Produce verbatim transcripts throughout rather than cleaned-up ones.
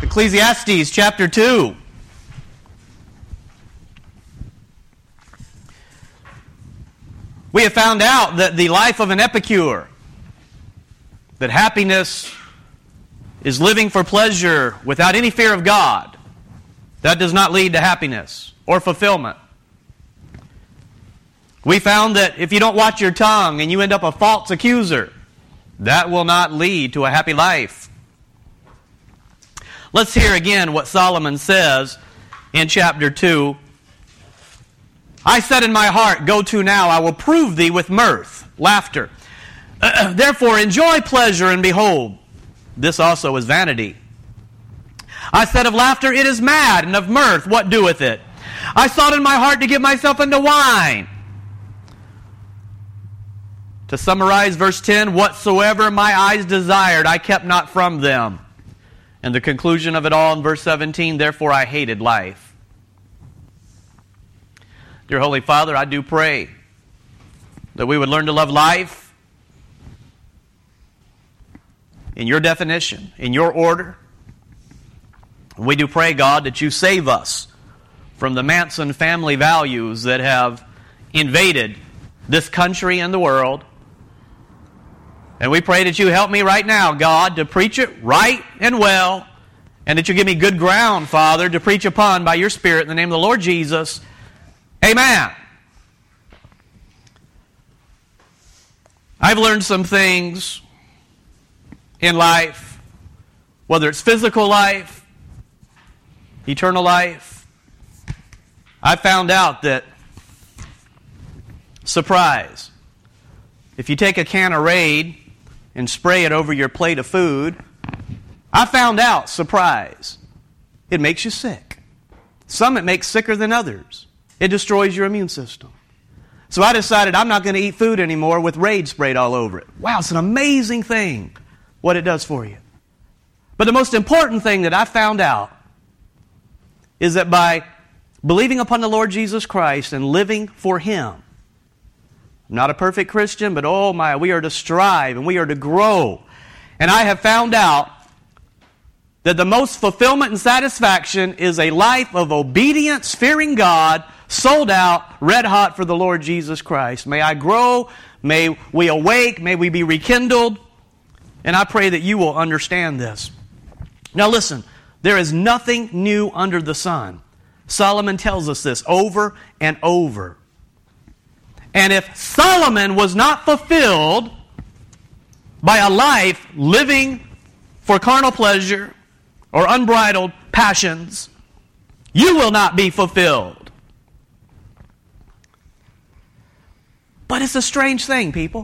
Ecclesiastes chapter two. We have found out that the life of an epicure, that happiness is living for pleasure without any fear of God, that does not lead to happiness or fulfillment. We found that if you don't watch your tongue and you end up a false accuser, that will not lead to a happy life. Let's hear again what Solomon says in chapter two. I said in my heart, go to now, I will prove thee with mirth, laughter. Therefore enjoy pleasure, and behold, this also is vanity. I said of laughter, it is mad, and of mirth, what doeth it? I sought in my heart to give myself into wine. To summarize verse ten, whatsoever my eyes desired, I kept not from them. And the conclusion of it all in verse seventeen, therefore I hated life. Dear Holy Father, I do pray that we would learn to love life in your definition, in your order. We do pray, God, that you save us from the Manson family values that have invaded this country and the world. And we pray that you help me right now, God, to preach it right and well, and that you give me good ground, Father, to preach upon by your Spirit in the name of the Lord Jesus. Amen. I've learned some things in life, whether it's physical life, eternal life. I found out that, surprise, if you take a can of Raid and spray it over your plate of food, I found out, surprise, it makes you sick. Some it makes sicker than others. It destroys your immune system. So I decided I'm not going to eat food anymore with Raid sprayed all over it. Wow, it's an amazing thing what it does for you. But the most important thing that I found out is that by believing upon the Lord Jesus Christ and living for Him, I'm not a perfect Christian, but oh my, we are to strive and we are to grow. And I have found out that the most fulfillment and satisfaction is a life of obedience, fearing God, sold out, red hot for the Lord Jesus Christ. May I grow, may we awake, may we be rekindled, and I pray that you will understand this. Now listen, there is nothing new under the sun. Solomon tells us this over and over. And if Solomon was not fulfilled by a life living for carnal pleasure or unbridled passions, you will not be fulfilled. But it's a strange thing, people.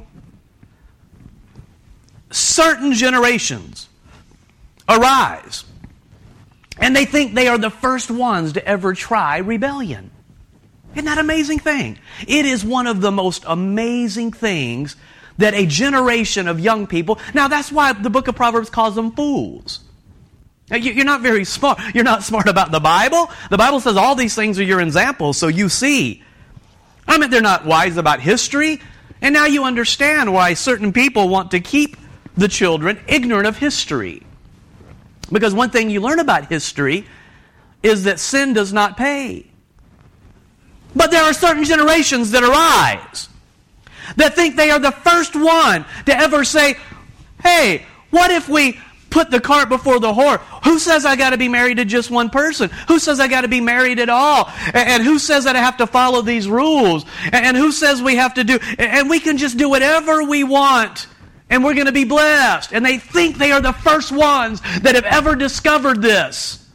Certain generations arise, and they think they are the first ones to ever try rebellion. Isn't that an amazing thing? It is one of the most amazing things that a generation of young people... Now, that's why the book of Proverbs calls them fools. You're not very smart. You're not smart about the Bible. The Bible says all these things are your examples, so you see. I mean, they're not wise about history. And now you understand why certain people want to keep the children ignorant of history. Because one thing you learn about history is that sin does not pay. But there are certain generations that arise that think they are the first one to ever say, hey, what if we put the cart before the horse? Who says I got to be married to just one person? Who says I got to be married at all? And who says that I have to follow these rules? And who says we have to do... And we can just do whatever we want, and we're going to be blessed. And they think they are the first ones that have ever discovered this.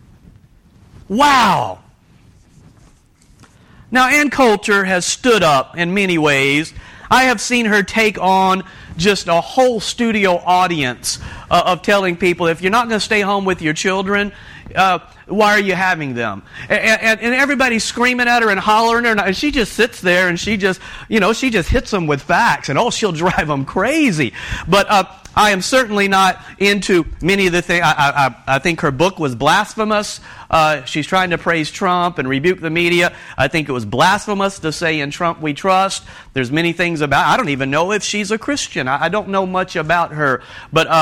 Wow. Now, Ann Coulter has stood up in many ways. I have seen her take on just a whole studio audience uh, of telling people, if you're not going to stay home with your children, uh, why are you having them? And, and, and everybody's screaming at her and hollering at her, and she just sits there and she just, you know, she just hits them with facts, and oh, she'll drive them crazy. But uh, I am certainly not into many of the things. I, I, I think her book was blasphemous. Uh, she's trying to praise Trump and rebuke the media. I think it was blasphemous to say in Trump we trust. There's many things about, I don't even know if she's a Christian. I, I don't know much about her. But uh,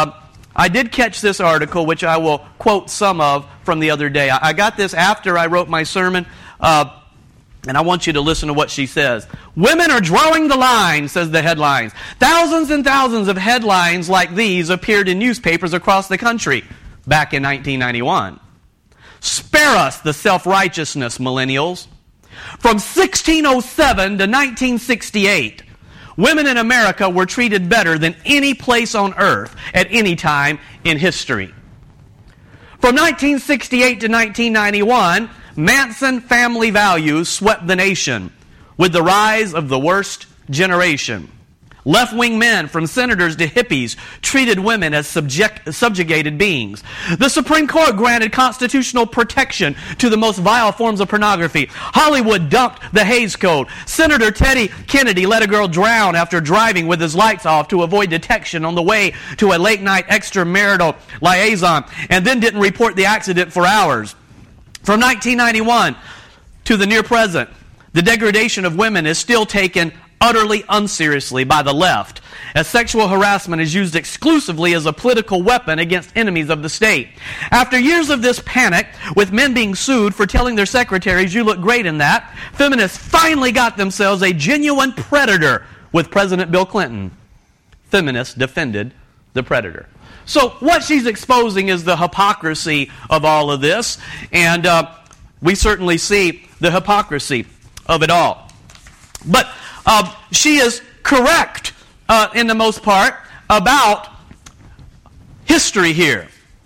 I did catch this article, which I will quote some of from the other day. I got this after I wrote my sermon, uh, and I want you to listen to what she says. Women are drawing the line, says the headlines. Thousands and thousands of headlines like these appeared in newspapers across the country back in nineteen ninety-one. Spare us the self-righteousness, millennials. From sixteen oh seven to nineteen sixty-eight, women in America were treated better than any place on earth at any time in history. From nineteen sixty-eight to nineteen ninety-one, Manson family values swept the nation with the rise of the worst generation. Left-wing men, from senators to hippies, treated women as subject, subjugated beings. The Supreme Court granted constitutional protection to the most vile forms of pornography. Hollywood dumped the Hays Code. Senator Teddy Kennedy let a girl drown after driving with his lights off to avoid detection on the way to a late-night extramarital liaison, and then didn't report the accident for hours. From nineteen ninety-one to the near present, the degradation of women is still taken utterly unseriously by the left, as sexual harassment is used exclusively as a political weapon against enemies of the state. After years of this panic, with men being sued for telling their secretaries, "You look great in that," feminists finally got themselves a genuine predator with President Bill Clinton. Feminists defended the predator. So what she's exposing is the hypocrisy of all of this, and uh, we certainly see the hypocrisy of it all. But Uh, she is correct, uh, in the most part, about history here.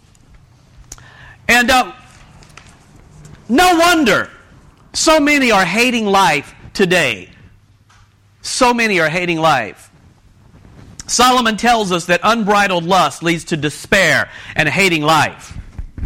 And uh, no wonder so many are hating life today. So many are hating life. Solomon tells us that unbridled lust leads to despair and hating life.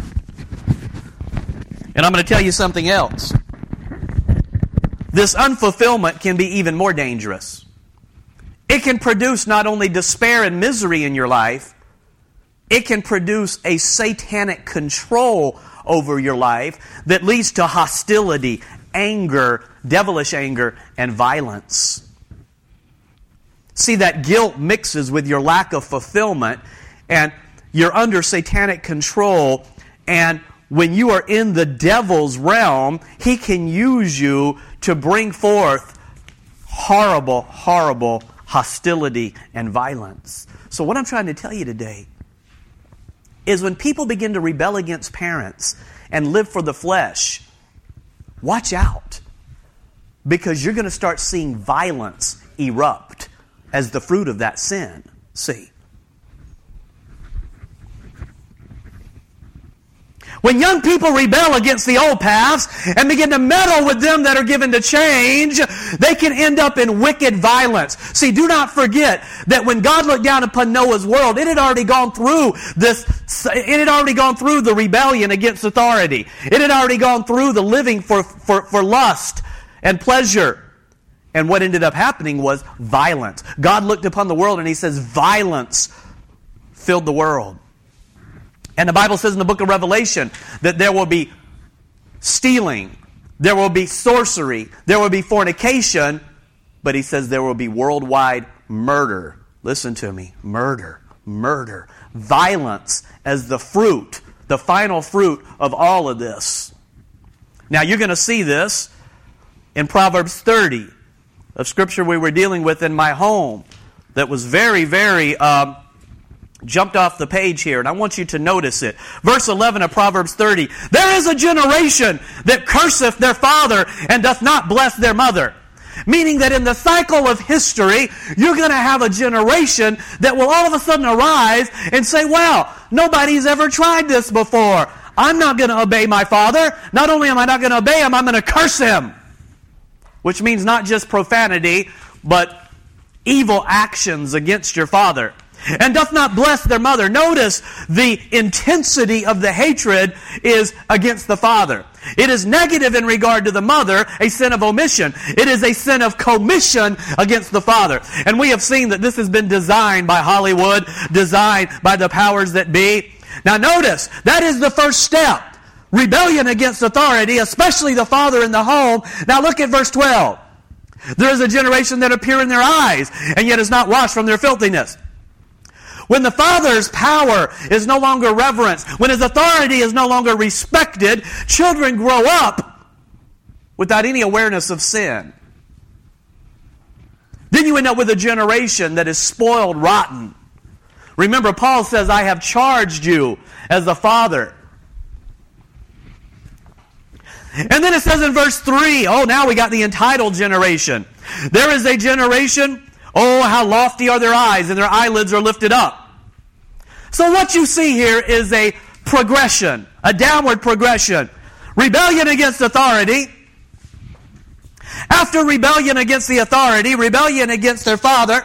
And I'm going to tell you something else. This unfulfillment can be even more dangerous. It can produce not only despair and misery in your life, it can produce a satanic control over your life that leads to hostility, anger, devilish anger, and violence. See, that guilt mixes with your lack of fulfillment, and you're under satanic control, and when you are in the devil's realm, he can use you to bring forth horrible, horrible hostility and violence. So what I'm trying to tell you today is when people begin to rebel against parents and live for the flesh, watch out, because you're going to start seeing violence erupt as the fruit of that sin. See? When young people rebel against the old paths and begin to meddle with them that are given to change, they can end up in wicked violence. See, do not forget that when God looked down upon Noah's world, it had already gone through this, it had already gone through the rebellion against authority. It had already gone through the living for, for, for lust and pleasure. And what ended up happening was violence. God looked upon the world and He says violence filled the world. And the Bible says in the book of Revelation that there will be stealing, there will be sorcery, there will be fornication, but He says there will be worldwide murder. Listen to me. Murder. Murder. Violence as the fruit, the final fruit of all of this. Now you're going to see this in Proverbs thirty, a scripture we were dealing with in my home that was very, very... Um, jumped off the page here, and I want you to notice it. Verse eleven of Proverbs thirty. There is a generation that curseth their father and doth not bless their mother. Meaning that in the cycle of history, you're going to have a generation that will all of a sudden arise and say, well, nobody's ever tried this before. I'm not going to obey my father. Not only am I not going to obey him, I'm going to curse him. Which means not just profanity, but evil actions against your father. And doth not bless their mother. Notice the intensity of the hatred is against the father. It is negative in regard to the mother, a sin of omission. It is a sin of commission against the father. And we have seen that this has been designed by Hollywood, designed by the powers that be. Now notice, that is the first step. Rebellion against authority, especially the father in the home. Now look at verse twelve. There is a generation that appear in their eyes, and yet is not washed from their filthiness. When the father's power is no longer reverenced, when his authority is no longer respected, children grow up without any awareness of sin. Then you end up with a generation that is spoiled rotten. Remember, Paul says, I have charged you as a father. And then it says in verse three, oh, now we got the entitled generation. There is a generation, oh, how lofty are their eyes, and their eyelids are lifted up. So what you see here is a progression, a downward progression. Rebellion against authority. After rebellion against the authority, rebellion against their father,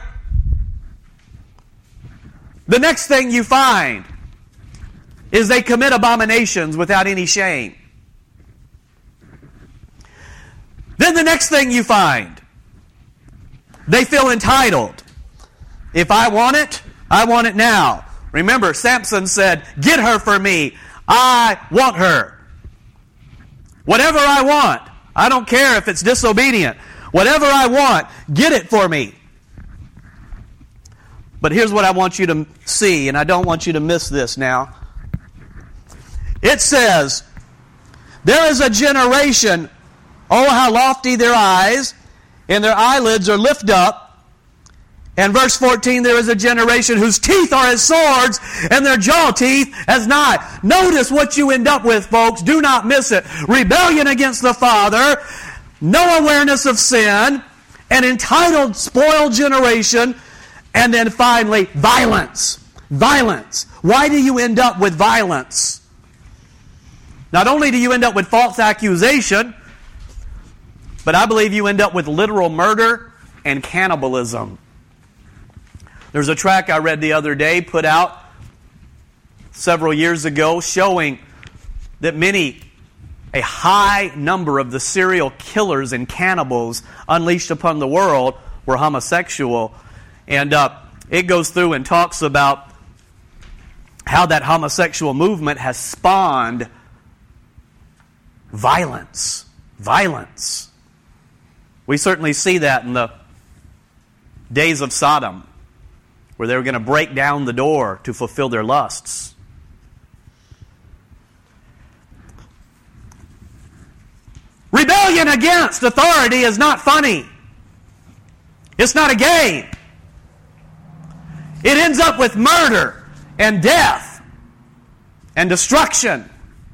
the next thing you find is they commit abominations without any shame. Then the next thing you find, they feel entitled. If I want it, I want it now. Remember, Samson said, get her for me. I want her. Whatever I want. I don't care if it's disobedient. Whatever I want, get it for me. But here's what I want you to see, and I don't want you to miss this now. It says, there is a generation, oh, how lofty their eyes, and their eyelids are lifted up. And verse fourteen, there is a generation whose teeth are as swords, and their jaw teeth as knives. Notice what you end up with, folks. Do not miss it. Rebellion against the Father, no awareness of sin, an entitled, spoiled generation, and then finally, violence. Violence. Why do you end up with violence? Not only do you end up with false accusation, but I believe you end up with literal murder and cannibalism. There's a tract I read the other day, put out several years ago, showing that many, a high number of the serial killers and cannibals unleashed upon the world were homosexual. And uh, it goes through and talks about how that homosexual movement has spawned violence. Violence. We certainly see that in the days of Sodom, where they were going to break down the door to fulfill their lusts. Rebellion against authority is not funny. It's not a game. It ends up with murder and death and destruction.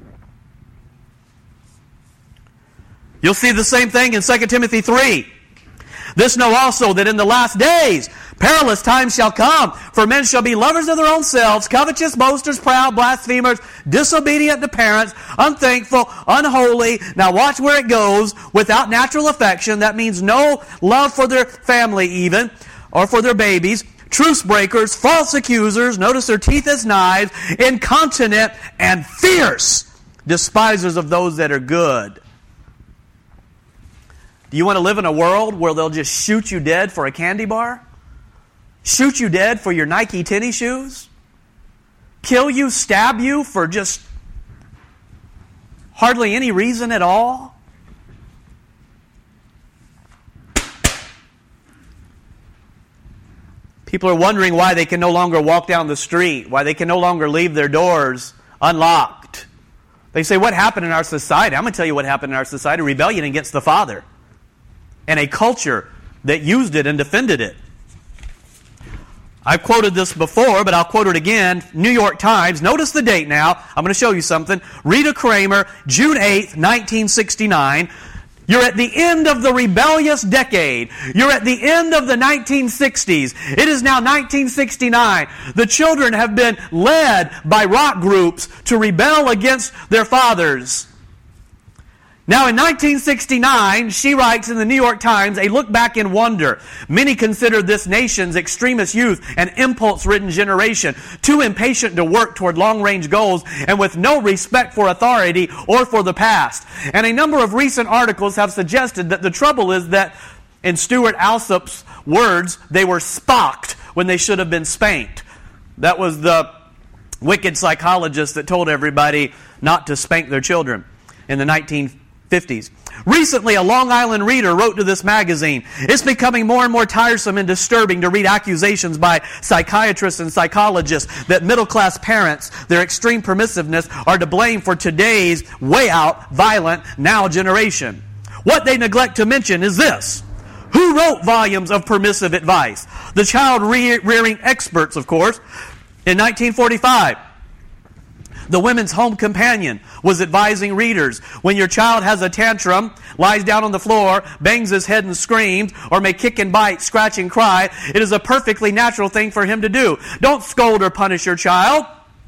You'll see the same thing in Second Timothy three. This know also that in the last days perilous times shall come, for men shall be lovers of their own selves, covetous, boasters, proud, blasphemers, disobedient to parents, unthankful, unholy. Now watch where it goes. Without natural affection, that means no love for their family even, or for their babies. Truce breakers, false accusers, notice their teeth as knives, incontinent and fierce, despisers of those that are good. Do you want to live in a world where they'll just shoot you dead for a candy bar? Shoot you dead for your Nike tennis shoes? Kill you, stab you for just hardly any reason at all? People are wondering why they can no longer walk down the street, why they can no longer leave their doors unlocked. They say, what happened in our society? I'm going to tell you what happened in our society. Rebellion against the Father. And a culture that used it and defended it. I've quoted this before, but I'll quote it again. New York Times. Notice the date now. I'm going to show you something. Rita Kramer, June eighth, nineteen sixty-nine. You're at the end of the rebellious decade. You're at the end of the nineteen sixties. It is now nineteen sixty-nine. The children have been led by rock groups to rebel against their fathers. Now in nineteen sixty-nine, she writes in the New York Times, a look back in wonder. Many consider this nation's extremist youth an impulse-ridden generation, too impatient to work toward long-range goals and with no respect for authority or for the past. And a number of recent articles have suggested that the trouble is that, in Stuart Alsop's words, they were spocked when they should have been spanked. That was the wicked psychologist that told everybody not to spank their children in the nineteen fifties. Recently, a Long Island reader wrote to this magazine, "It's becoming more and more tiresome and disturbing to read accusations by psychiatrists and psychologists that middle-class parents, their extreme permissiveness, are to blame for today's way-out, violent, now generation. What they neglect to mention is this. Who wrote volumes of permissive advice? The child-rearing experts, of course. In nineteen forty-five, the Women's Home Companion was advising readers, when your child has a tantrum, lies down on the floor, bangs his head and screams, or may kick and bite, scratch and cry, it is a perfectly natural thing for him to do. Don't scold or punish your child."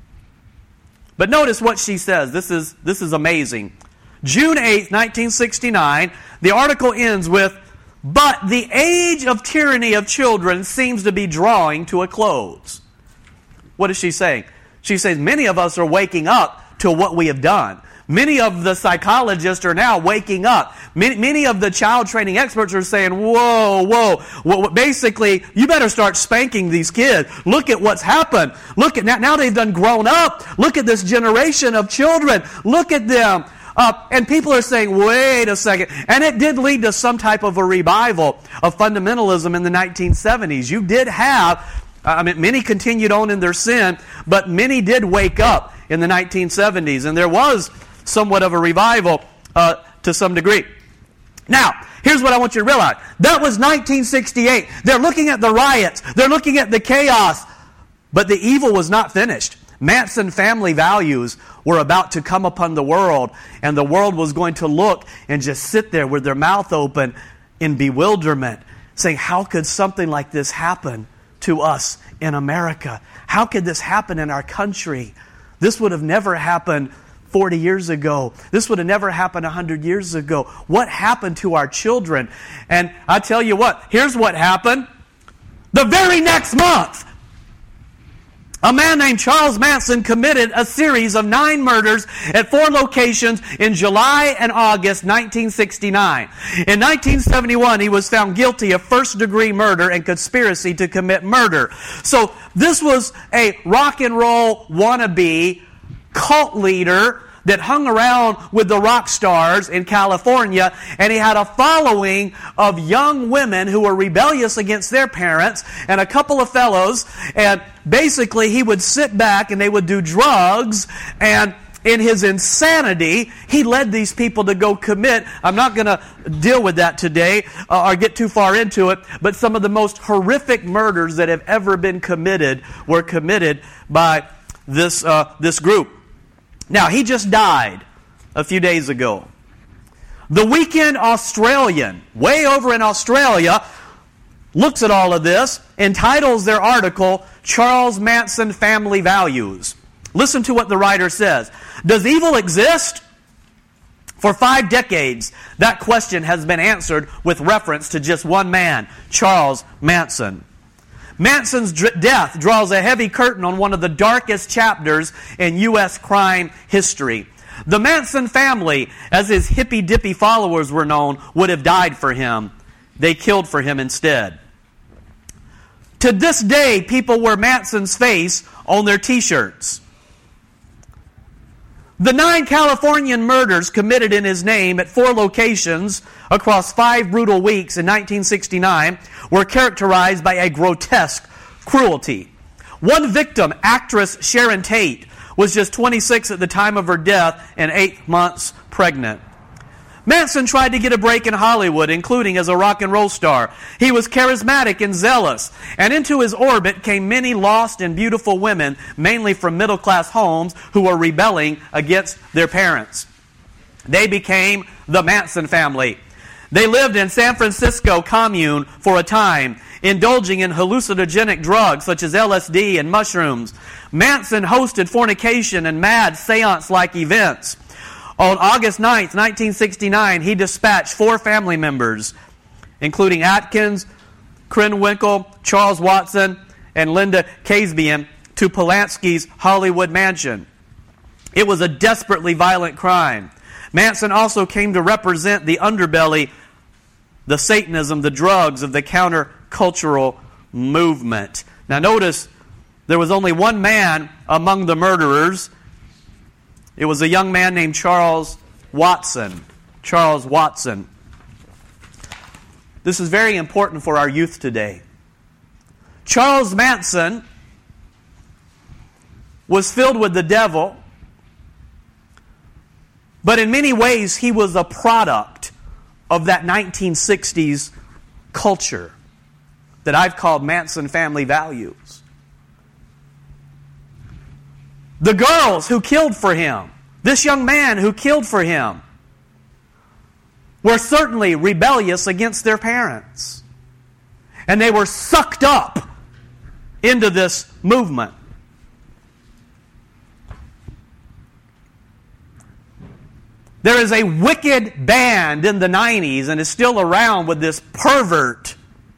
But notice what she says. This is, this is amazing. June eighth, nineteen sixty-nine, the article ends with, "But the age of tyranny of children seems to be drawing to a close." What is she saying? She says many of us are waking up to what we have done. Many of the psychologists are now waking up. Many, many of the child training experts are saying, whoa, whoa, whoa. Basically, you better start spanking these kids. Look at what's happened. Look at now, now they've done grown up. Look at this generation of children. Look at them. Uh, and people are saying, wait a second. And it did lead to some type of a revival of fundamentalism in the nineteen seventies. You did have, I mean, many continued on in their sin, but many did wake up in the nineteen seventies. And there was somewhat of a revival uh, to some degree. Now, here's what I want you to realize. That was nineteen sixty-eight. They're looking at the riots. They're looking at the chaos. But the evil was not finished. Manson family values were about to come upon the world, and the world was going to look and just sit there with their mouth open in bewilderment, saying, how could something like this happen to us in America? How could this happen in our country? This would have never happened forty years ago. This would have never happened one hundred years ago. What happened to our children? And I tell you what, here's what happened. The very next month, a man named Charles Manson committed a series of nine murders at four locations in July and August nineteen sixty-nine. In nineteen seventy-one, he was found guilty of first-degree murder and conspiracy to commit murder. So this was a rock and roll wannabe cult leader that hung around with the rock stars in California, and he had a following of young women who were rebellious against their parents, and a couple of fellows, and basically he would sit back and they would do drugs, and in his insanity, he led these people to go commit, I'm not going to deal with that today uh, or get too far into it, but some of the most horrific murders that have ever been committed were committed by this uh, this group. Now, he just died a few days ago. The Weekend Australian, way over in Australia, looks at all of this, entitles their article, Charles Manson Family Values. Listen to what the writer says. Does evil exist? For five decades, that question has been answered with reference to just one man, Charles Manson. Manson's death draws a heavy curtain on one of the darkest chapters in U S crime history. The Manson family, as his hippy-dippy followers were known, would have died for him. They killed for him instead. To this day, people wear Manson's face on their t-shirts. The nine Californian murders committed in his name at four locations across five brutal weeks in nineteen sixty-nine were characterized by a grotesque cruelty. One victim, actress Sharon Tate, was just twenty-six at the time of her death and eight months pregnant. Manson tried to get a break in Hollywood, including as a rock and roll star. He was charismatic and zealous, and into his orbit came many lost and beautiful women, mainly from middle-class homes, who were rebelling against their parents. They became the Manson family. They lived in San Francisco commune for a time, indulging in hallucinogenic drugs such as L S D and mushrooms. Manson hosted fornication and mad seance-like events. On August ninth, nineteen sixty-nine, he dispatched four family members, including Atkins, Krenwinkel, Charles Watson, and Linda Kasabian, to Polanski's Hollywood mansion. It was a desperately violent crime. Manson also came to represent the underbelly, the Satanism, the drugs of the countercultural movement. Now notice, there was only one man among the murderers. It was a young man named Charles Watson. Charles Watson. This is very important for our youth today. Charles Manson was filled with the devil, but in many ways he was a product of that nineteen sixties culture that I've called Manson family values. The girls who killed for him, this young man who killed for him, were certainly rebellious against their parents. And they were sucked up into this movement. There is a wicked band in the nineties and is still around with this pervert.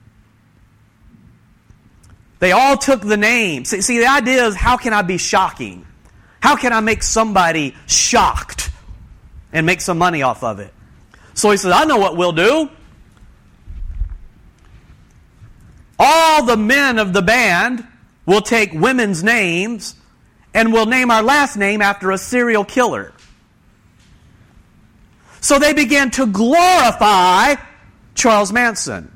They all took the name. See, see, the idea is, how can I be shocking? How can I make somebody shocked and make some money off of it? So he says, I know what we'll do. All the men of the band will take women's names and we'll name our last name after a serial killer. So they began to glorify Charles Manson.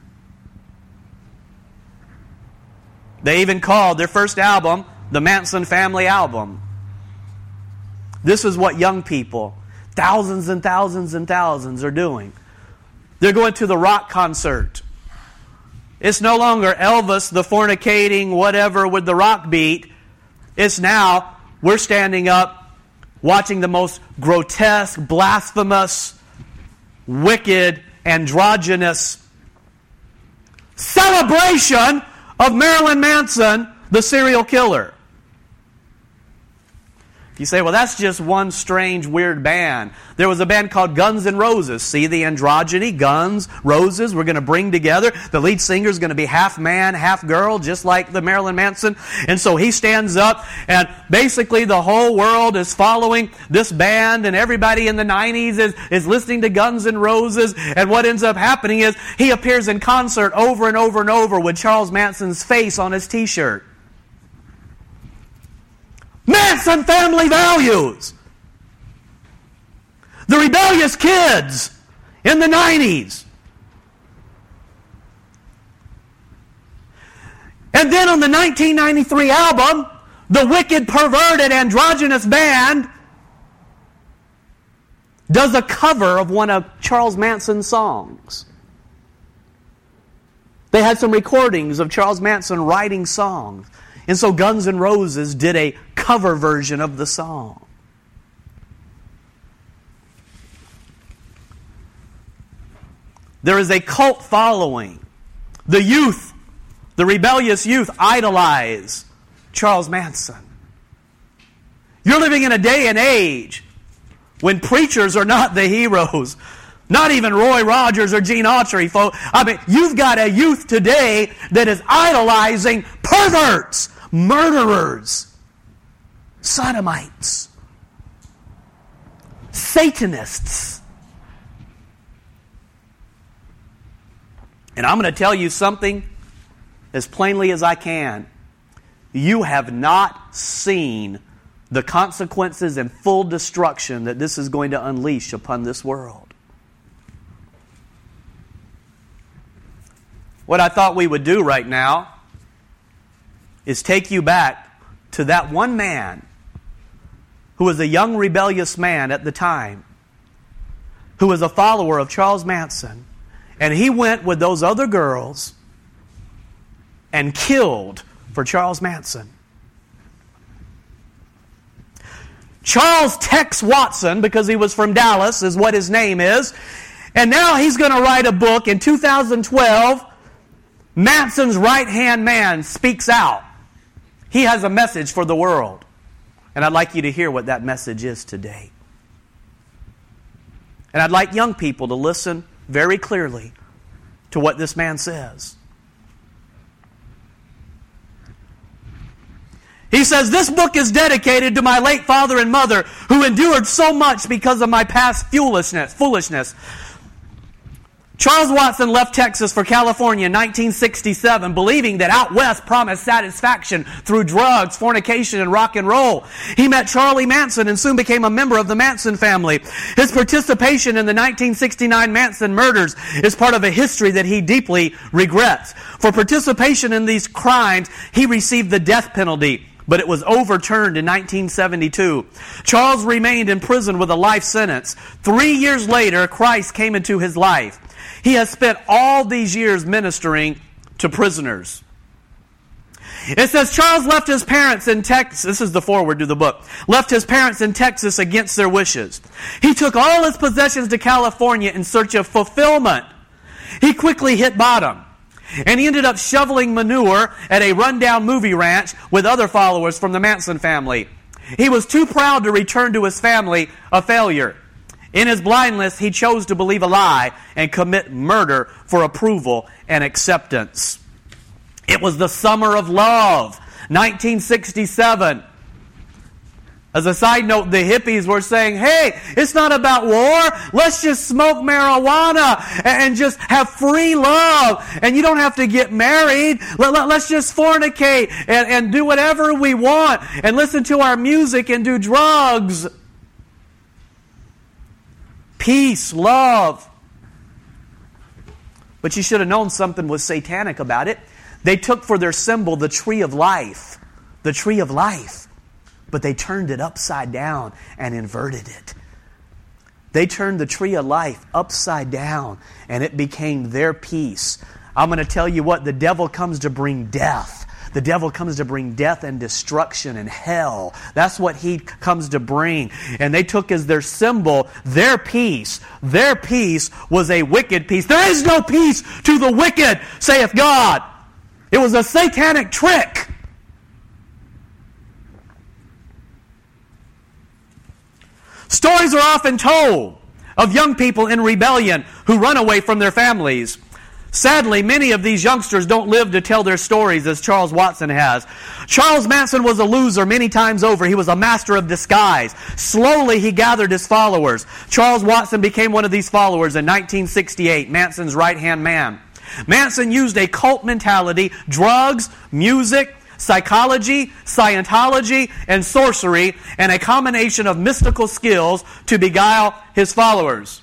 They even called their first album the Manson Family Album. This is what young people, thousands and thousands and thousands, are doing. They're going to the rock concert. It's no longer Elvis, the fornicating, whatever, with the rock beat. It's now, we're standing up, watching the most grotesque, blasphemous, wicked, androgynous celebration of Marilyn Manson, the serial killer. You say, well, that's just one strange, weird band. There was a band called Guns N' Roses. See the androgyny? Guns, Roses, we're going to bring together. The lead singer is going to be half man, half girl, just like the Marilyn Manson. And so he stands up, and basically the whole world is following this band, and everybody in the nineties is, is listening to Guns N' Roses. And what ends up happening is he appears in concert over and over and over with Charles Manson's face on his t-shirt. Manson family values. The rebellious kids in the nineties. And then on the nineteen ninety-three album, the wicked, perverted, androgynous band does a cover of one of Charles Manson's songs. They had some recordings of Charles Manson writing songs. And so Guns N' Roses did a cover version of the song. There is a cult following. The youth, the rebellious youth, idolize Charles Manson. You're living in a day and age when preachers are not the heroes. Not even Roy Rogers or Gene Autry, folks. I mean, you've got a youth today that is idolizing perverts, murderers, sodomites, Satanists. And I'm going to tell you something as plainly as I can. You have not seen the consequences and full destruction that this is going to unleash upon this world. What I thought we would do right now is take you back to that one man who was a young rebellious man at the time, who was a follower of Charles Manson, and he went with those other girls and killed for Charles Manson. Charles Tex Watson, because he was from Dallas, is what his name is, and now he's going to write a book in two thousand twelve. Manson's right-hand man speaks out. He has a message for the world. And I'd like you to hear what that message is today. And I'd like young people to listen very clearly to what this man says. He says, this book is dedicated to my late father and mother who endured so much because of my past foolishness. foolishness. Charles Watson left Texas for California in nineteen sixty-seven, believing that out west promised satisfaction through drugs, fornication, and rock and roll. He met Charlie Manson and soon became a member of the Manson family. His participation in the nineteen sixty-nine Manson murders is part of a history that he deeply regrets. For participation in these crimes, he received the death penalty, but it was overturned in nineteen seventy-two. Charles remained in prison with a life sentence. Three years later, Christ came into his life. He has spent all these years ministering to prisoners. It says Charles left his parents in Texas. This is the foreword to the book. Left his parents in Texas against their wishes. He took all his possessions to California in search of fulfillment. He quickly hit bottom. And he ended up shoveling manure at a rundown movie ranch with other followers from the Manson family. He was too proud to return to his family a failure. In his blindness, he chose to believe a lie and commit murder for approval and acceptance. It was the summer of love, nineteen sixty-seven. As a side note, the hippies were saying, hey, it's not about war. Let's just smoke marijuana and just have free love. And you don't have to get married. Let's just fornicate and, and do whatever we want and listen to our music and do drugs. Peace, love. But you should have known something was satanic about it. They took for their symbol the tree of life. The tree of life. But they turned it upside down and inverted it. They turned the tree of life upside down and it became their peace. I'm going to tell you what, the devil comes to bring death. The devil comes to bring death and destruction and hell. That's what he comes to bring. And they took as their symbol their peace. Their peace was a wicked peace. There is no peace to the wicked, saith God. It was a satanic trick. Stories are often told of young people in rebellion who run away from their families. Sadly, many of these youngsters don't live to tell their stories as Charles Watson has. Charles Manson was a loser many times over. He was a master of disguise. Slowly, he gathered his followers. Charles Watson became one of these followers in nineteen sixty-eight, Manson's right-hand man. Manson used a cult mentality, drugs, music, psychology, Scientology, and sorcery, and a combination of mystical skills to beguile his followers.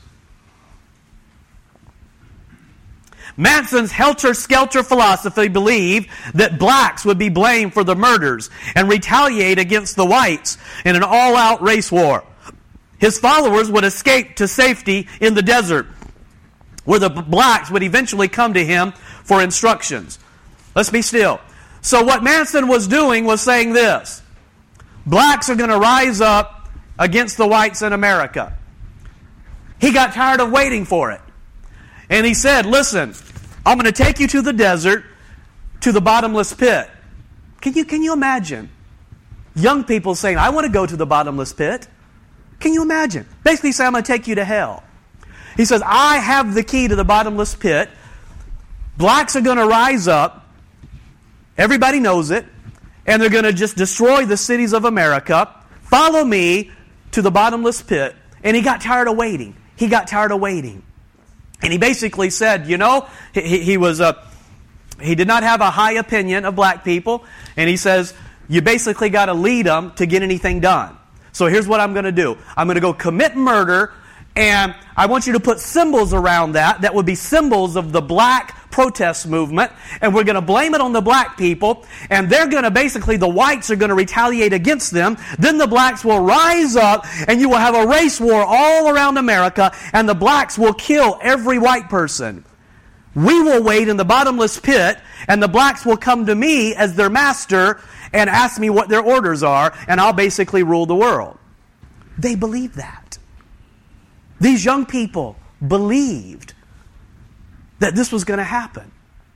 Manson's helter-skelter philosophy believed that blacks would be blamed for the murders and retaliate against the whites in an all-out race war. His followers would escape to safety in the desert, where the blacks would eventually come to him for instructions. Let's be still. So what Manson was doing was saying this: blacks are going to rise up against the whites in America. He got tired of waiting for it. And he said, listen, I'm going to take you to the desert, to the bottomless pit. Can you, can you imagine young people saying, I want to go to the bottomless pit? Can you imagine? Basically saying, I'm going to take you to hell. He says, I have the key to the bottomless pit. Blacks are going to rise up. Everybody knows it. And they're going to just destroy the cities of America. Follow me to the bottomless pit. And he got tired of waiting. He got tired of waiting. And he basically said, you know, he, he was a, he did not have a high opinion of black people. And he says, you basically got to lead them to get anything done. So here's what I'm going to do. I'm going to go commit murder. And I want you to put symbols around that that would be symbols of the black protest movement. And we're going to blame it on the black people. And they're going to basically, the whites are going to retaliate against them. Then the blacks will rise up and you will have a race war all around America. And the blacks will kill every white person. We will wait in the bottomless pit and the blacks will come to me as their master and ask me what their orders are. And I'll basically rule the world. They believe that. These young people believed that this was going to happen.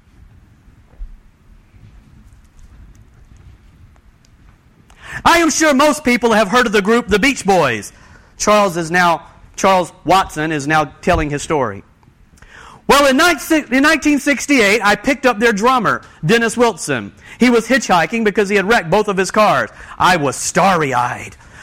I am sure most people have heard of the group The Beach Boys. Charles is now Charles Watson is now telling his story. Well, in nineteen sixty-eight, I picked up their drummer, Dennis Wilson. He was hitchhiking because he had wrecked both of his cars. I was starry-eyed.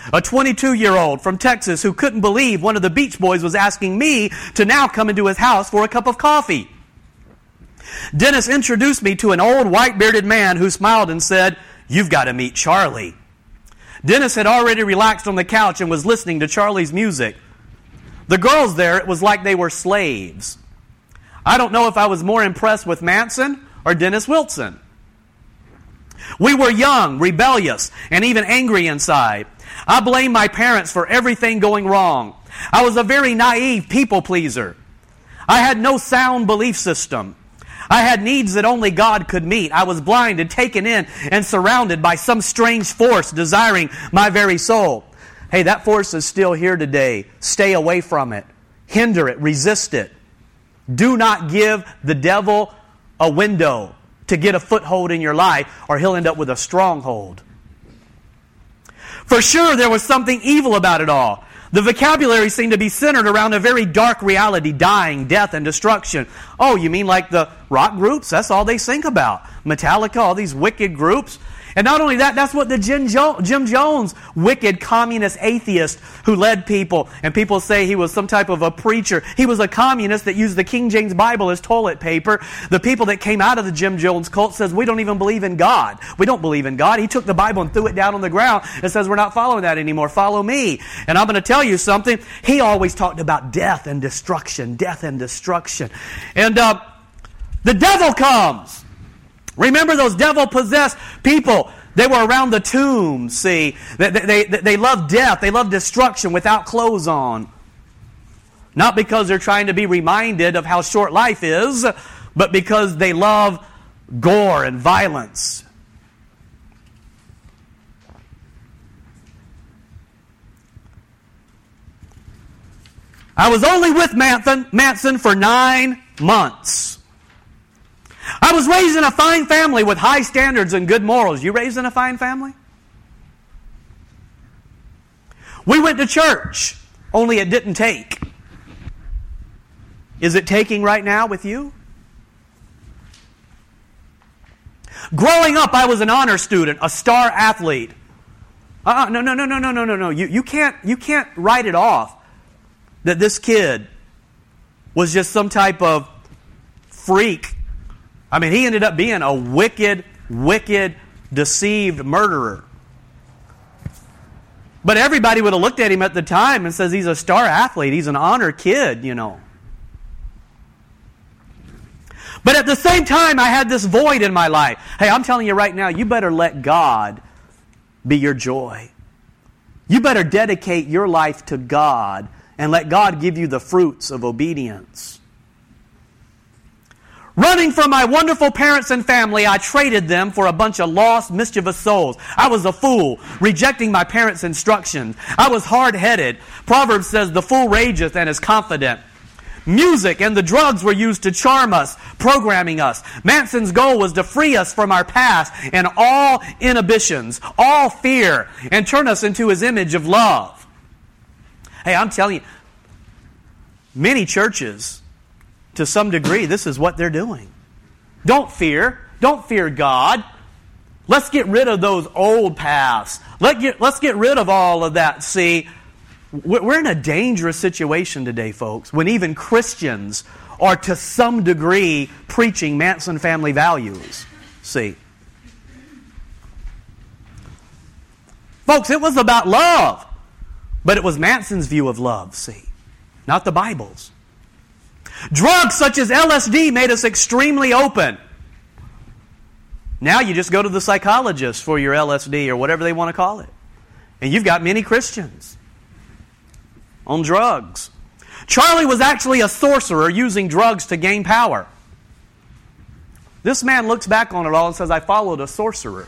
a twenty-two-year-old from Texas who couldn't believe one of the Beach Boys was asking me to now come into his house for a cup of coffee. Dennis introduced me to an old white-bearded man who smiled and said, "You've got to meet Charlie." Dennis had already relaxed on the couch and was listening to Charlie's music. The girls there, it was like they were slaves. I don't know if I was more impressed with Manson or Dennis Wilson. We were young, rebellious, and even angry inside. I blamed my parents for everything going wrong. I was a very naive people pleaser. I had no sound belief system. I had needs that only God could meet. I was blind and taken in and surrounded by some strange force desiring my very soul. Hey, that force is still here today. Stay away from it. Hinder it. Resist it. Do not give the devil a window to get a foothold in your life, or he'll end up with a stronghold. For sure, there was something evil about it all. The vocabulary seemed to be centered around a very dark reality, dying, death, and destruction. Oh, you mean like the rock groups? That's all they think about. Metallica, all these wicked groups. And not only that, that's what the Jim, jo- Jim Jones, wicked communist atheist who led people, and people say he was some type of a preacher. He was a communist that used the King James Bible as toilet paper. The people that came out of the Jim Jones cult says, we don't even believe in God. We don't believe in God. He took the Bible and threw it down on the ground and says, we're not following that anymore. Follow me. And I'm going to tell you something. He always talked about death and destruction, death and destruction. And uh, the devil comes. Remember those devil-possessed people? They were around the tomb, see. They, they, they, they love death. They love destruction without clothes on. Not because they're trying to be reminded of how short life is, but because they love gore and violence. I was only with Manson, Manson for nine months. I was raised in a fine family with high standards and good morals. You raised in a fine family? We went to church, only it didn't take. Is it taking right now with you? Growing up, I was an honor student, a star athlete. Uh-uh, no, no, no, no, no, no, no, no. You, you can't, you can't write it off that this kid was just some type of freak. I mean, he ended up being a wicked, wicked, deceived murderer. But everybody would have looked at him at the time and says he's a star athlete. He's an honor kid, you know. But at the same time, I had this void in my life. Hey, I'm telling you right now, you better let God be your joy. You better dedicate your life to God and let God give you the fruits of obedience. Running from my wonderful parents and family, I traded them for a bunch of lost, mischievous souls. I was a fool, rejecting my parents' instructions. I was hard-headed. Proverbs says, the fool rageth and is confident. Music and the drugs were used to charm us, programming us. Manson's goal was to free us from our past and all inhibitions, all fear, and turn us into his image of love. Hey, I'm telling you, many churches, to some degree, this is what they're doing. Don't fear. Don't fear God. Let's get rid of those old paths. Let get, let's get rid of all of that. See, we're in a dangerous situation today, folks, when even Christians are to some degree preaching Manson family values. See. Folks, it was about love, but it was Manson's view of love, see, not the Bible's. Drugs such as L S D made us extremely open. Now you just go to the psychologist for your L S D or whatever they want to call it. And you've got many Christians on drugs. Charlie was actually a sorcerer using drugs to gain power. This man looks back on it all and says, I followed a sorcerer.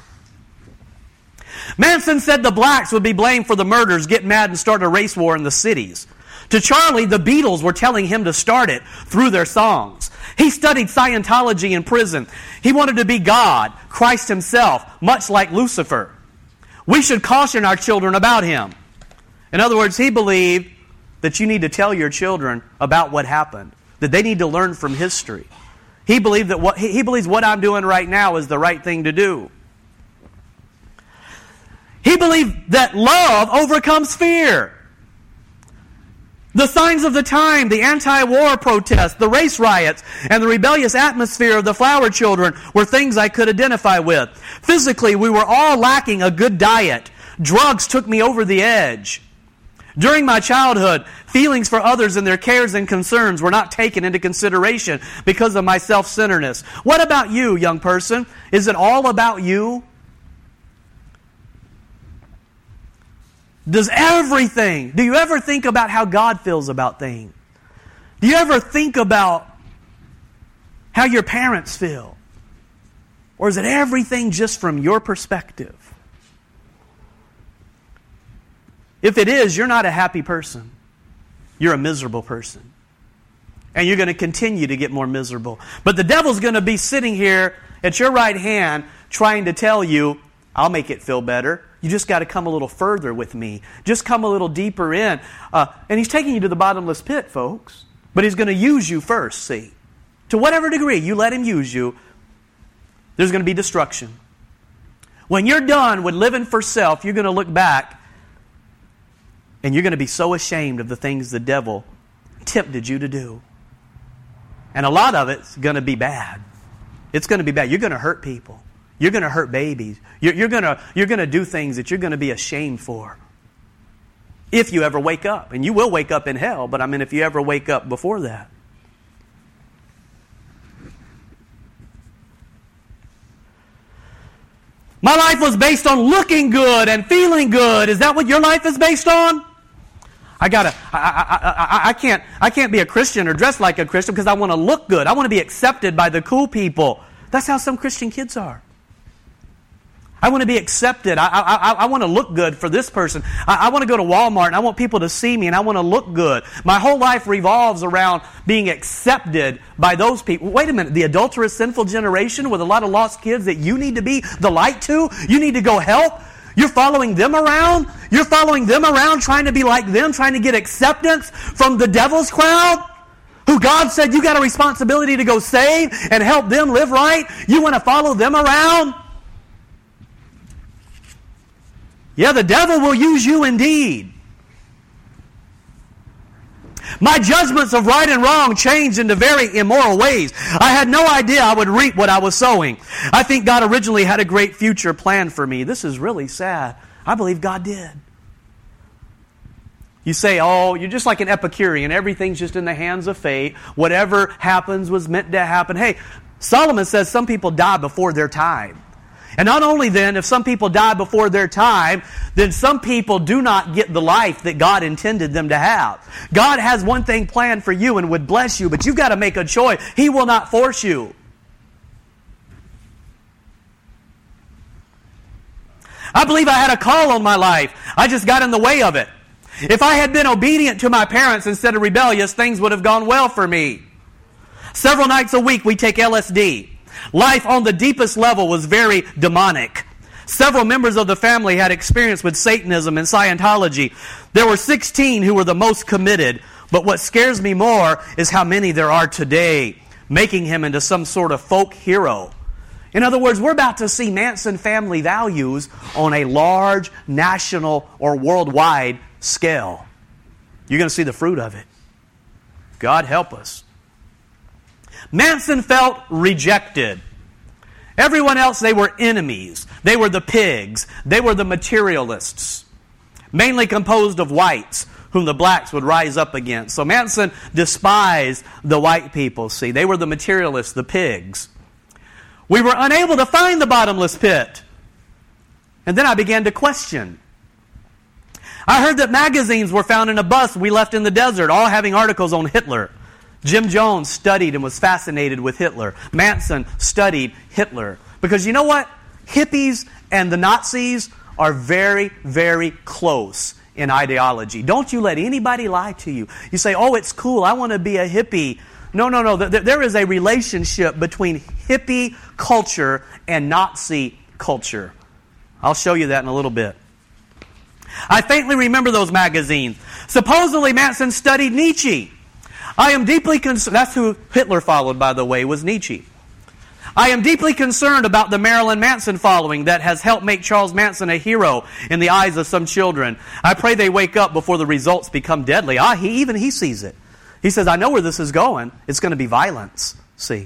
Manson said the blacks would be blamed for the murders, get mad and start a race war in the cities. To Charlie, the Beatles were telling him to start it through their songs. He studied Scientology in prison. He wanted to be God, Christ himself, much like Lucifer. We should caution our children about him. In other words, he believed that you need to tell your children about what happened, that they need to learn from history. He believed that what he believes what I'm doing right now is the right thing to do. He believed that love overcomes fear. The signs of the time, the anti-war protests, the race riots, and the rebellious atmosphere of the flower children were things I could identify with. Physically, we were all lacking a good diet. Drugs took me over the edge. During my childhood, feelings for others and their cares and concerns were not taken into consideration because of my self-centeredness. What about you, young person? Is it all about you? Does everything, do you ever think about how God feels about things? Do you ever think about how your parents feel? Or is it everything just from your perspective? If it is, you're not a happy person. You're a miserable person. And you're going to continue to get more miserable. But the devil's going to be sitting here at your right hand trying to tell you, I'll make it feel better. You just got to come a little further with me. Just come a little deeper in. Uh, and he's taking you to the bottomless pit, folks. But he's going to use you first, see. To whatever degree you let him use you, there's going to be destruction. When you're done with living for self, you're going to look back and you're going to be so ashamed of the things the devil tempted you to do. And a lot of it's going to be bad. It's going to be bad. You're going to hurt people. You're going to hurt babies. You're, you're going to, you're going to do things that you're going to be ashamed for. If you ever wake up. And you will wake up in hell, but I mean if you ever wake up before that. My life was based on looking good and feeling good. Is that what your life is based on? I gotta, I, I, I, I can't, I can't be a Christian or dress like a Christian because I want to look good. I want to be accepted by the cool people. That's how some Christian kids are. I want to be accepted. I, I, I want to look good for this person. I, I want to go to Walmart and I want people to see me and I want to look good. My whole life revolves around being accepted by those people. Wait a minute, the adulterous, sinful generation with a lot of lost kids that you need to be the light to? You need to go help? You're following them around? You're following them around trying to be like them, trying to get acceptance from the devil's crowd? Who God said you got a responsibility to go save and help them live right? You want to follow them around? Yeah, the devil will use you indeed. My judgments of right and wrong changed into very immoral ways. I had no idea I would reap what I was sowing. I think God originally had a great future planned for me. This is really sad. I believe God did. You say, oh, you're just like an Epicurean. Everything's just in the hands of fate. Whatever happens was meant to happen. Hey, Solomon says some people die before their time. And not only then, if some people die before their time, then some people do not get the life that God intended them to have. God has one thing planned for you and would bless you, but you've got to make a choice. He will not force you. I believe I had a call on my life. I just got in the way of it. If I had been obedient to my parents instead of rebellious, things would have gone well for me. Several nights a week we take L S D. Life on the deepest level was very demonic. Several members of the family had experience with Satanism and Scientology. There were sixteen who were the most committed. But what scares me more is how many there are today, making him into some sort of folk hero. In other words, we're about to see Manson family values on a large national or worldwide scale. You're going to see the fruit of it. God help us. Manson felt rejected. Everyone else, they were enemies. They were the pigs. They were the materialists. Mainly composed of whites, whom the blacks would rise up against. So Manson despised the white people, see. They were the materialists, the pigs. We were unable to find the bottomless pit. And then I began to question. I heard that magazines were found in a bus we left in the desert, all having articles on Hitler. Jim Jones studied and was fascinated with Hitler. Manson studied Hitler. Because you know what? Hippies and the Nazis are very, very close in ideology. Don't you let anybody lie to you. You say, oh, it's cool, I want to be a hippie. No, no, no. There is a relationship between hippie culture and Nazi culture. I'll show you that in a little bit. I faintly remember those magazines. Supposedly Manson studied Nietzsche. I am deeply concerned. That's who Hitler followed, by the way, was Nietzsche. I am deeply concerned about the Marilyn Manson following that has helped make Charles Manson a hero in the eyes of some children. I pray they wake up before the results become deadly. Ah, he, even he sees it. He says, I know where this is going. It's going to be violence. See.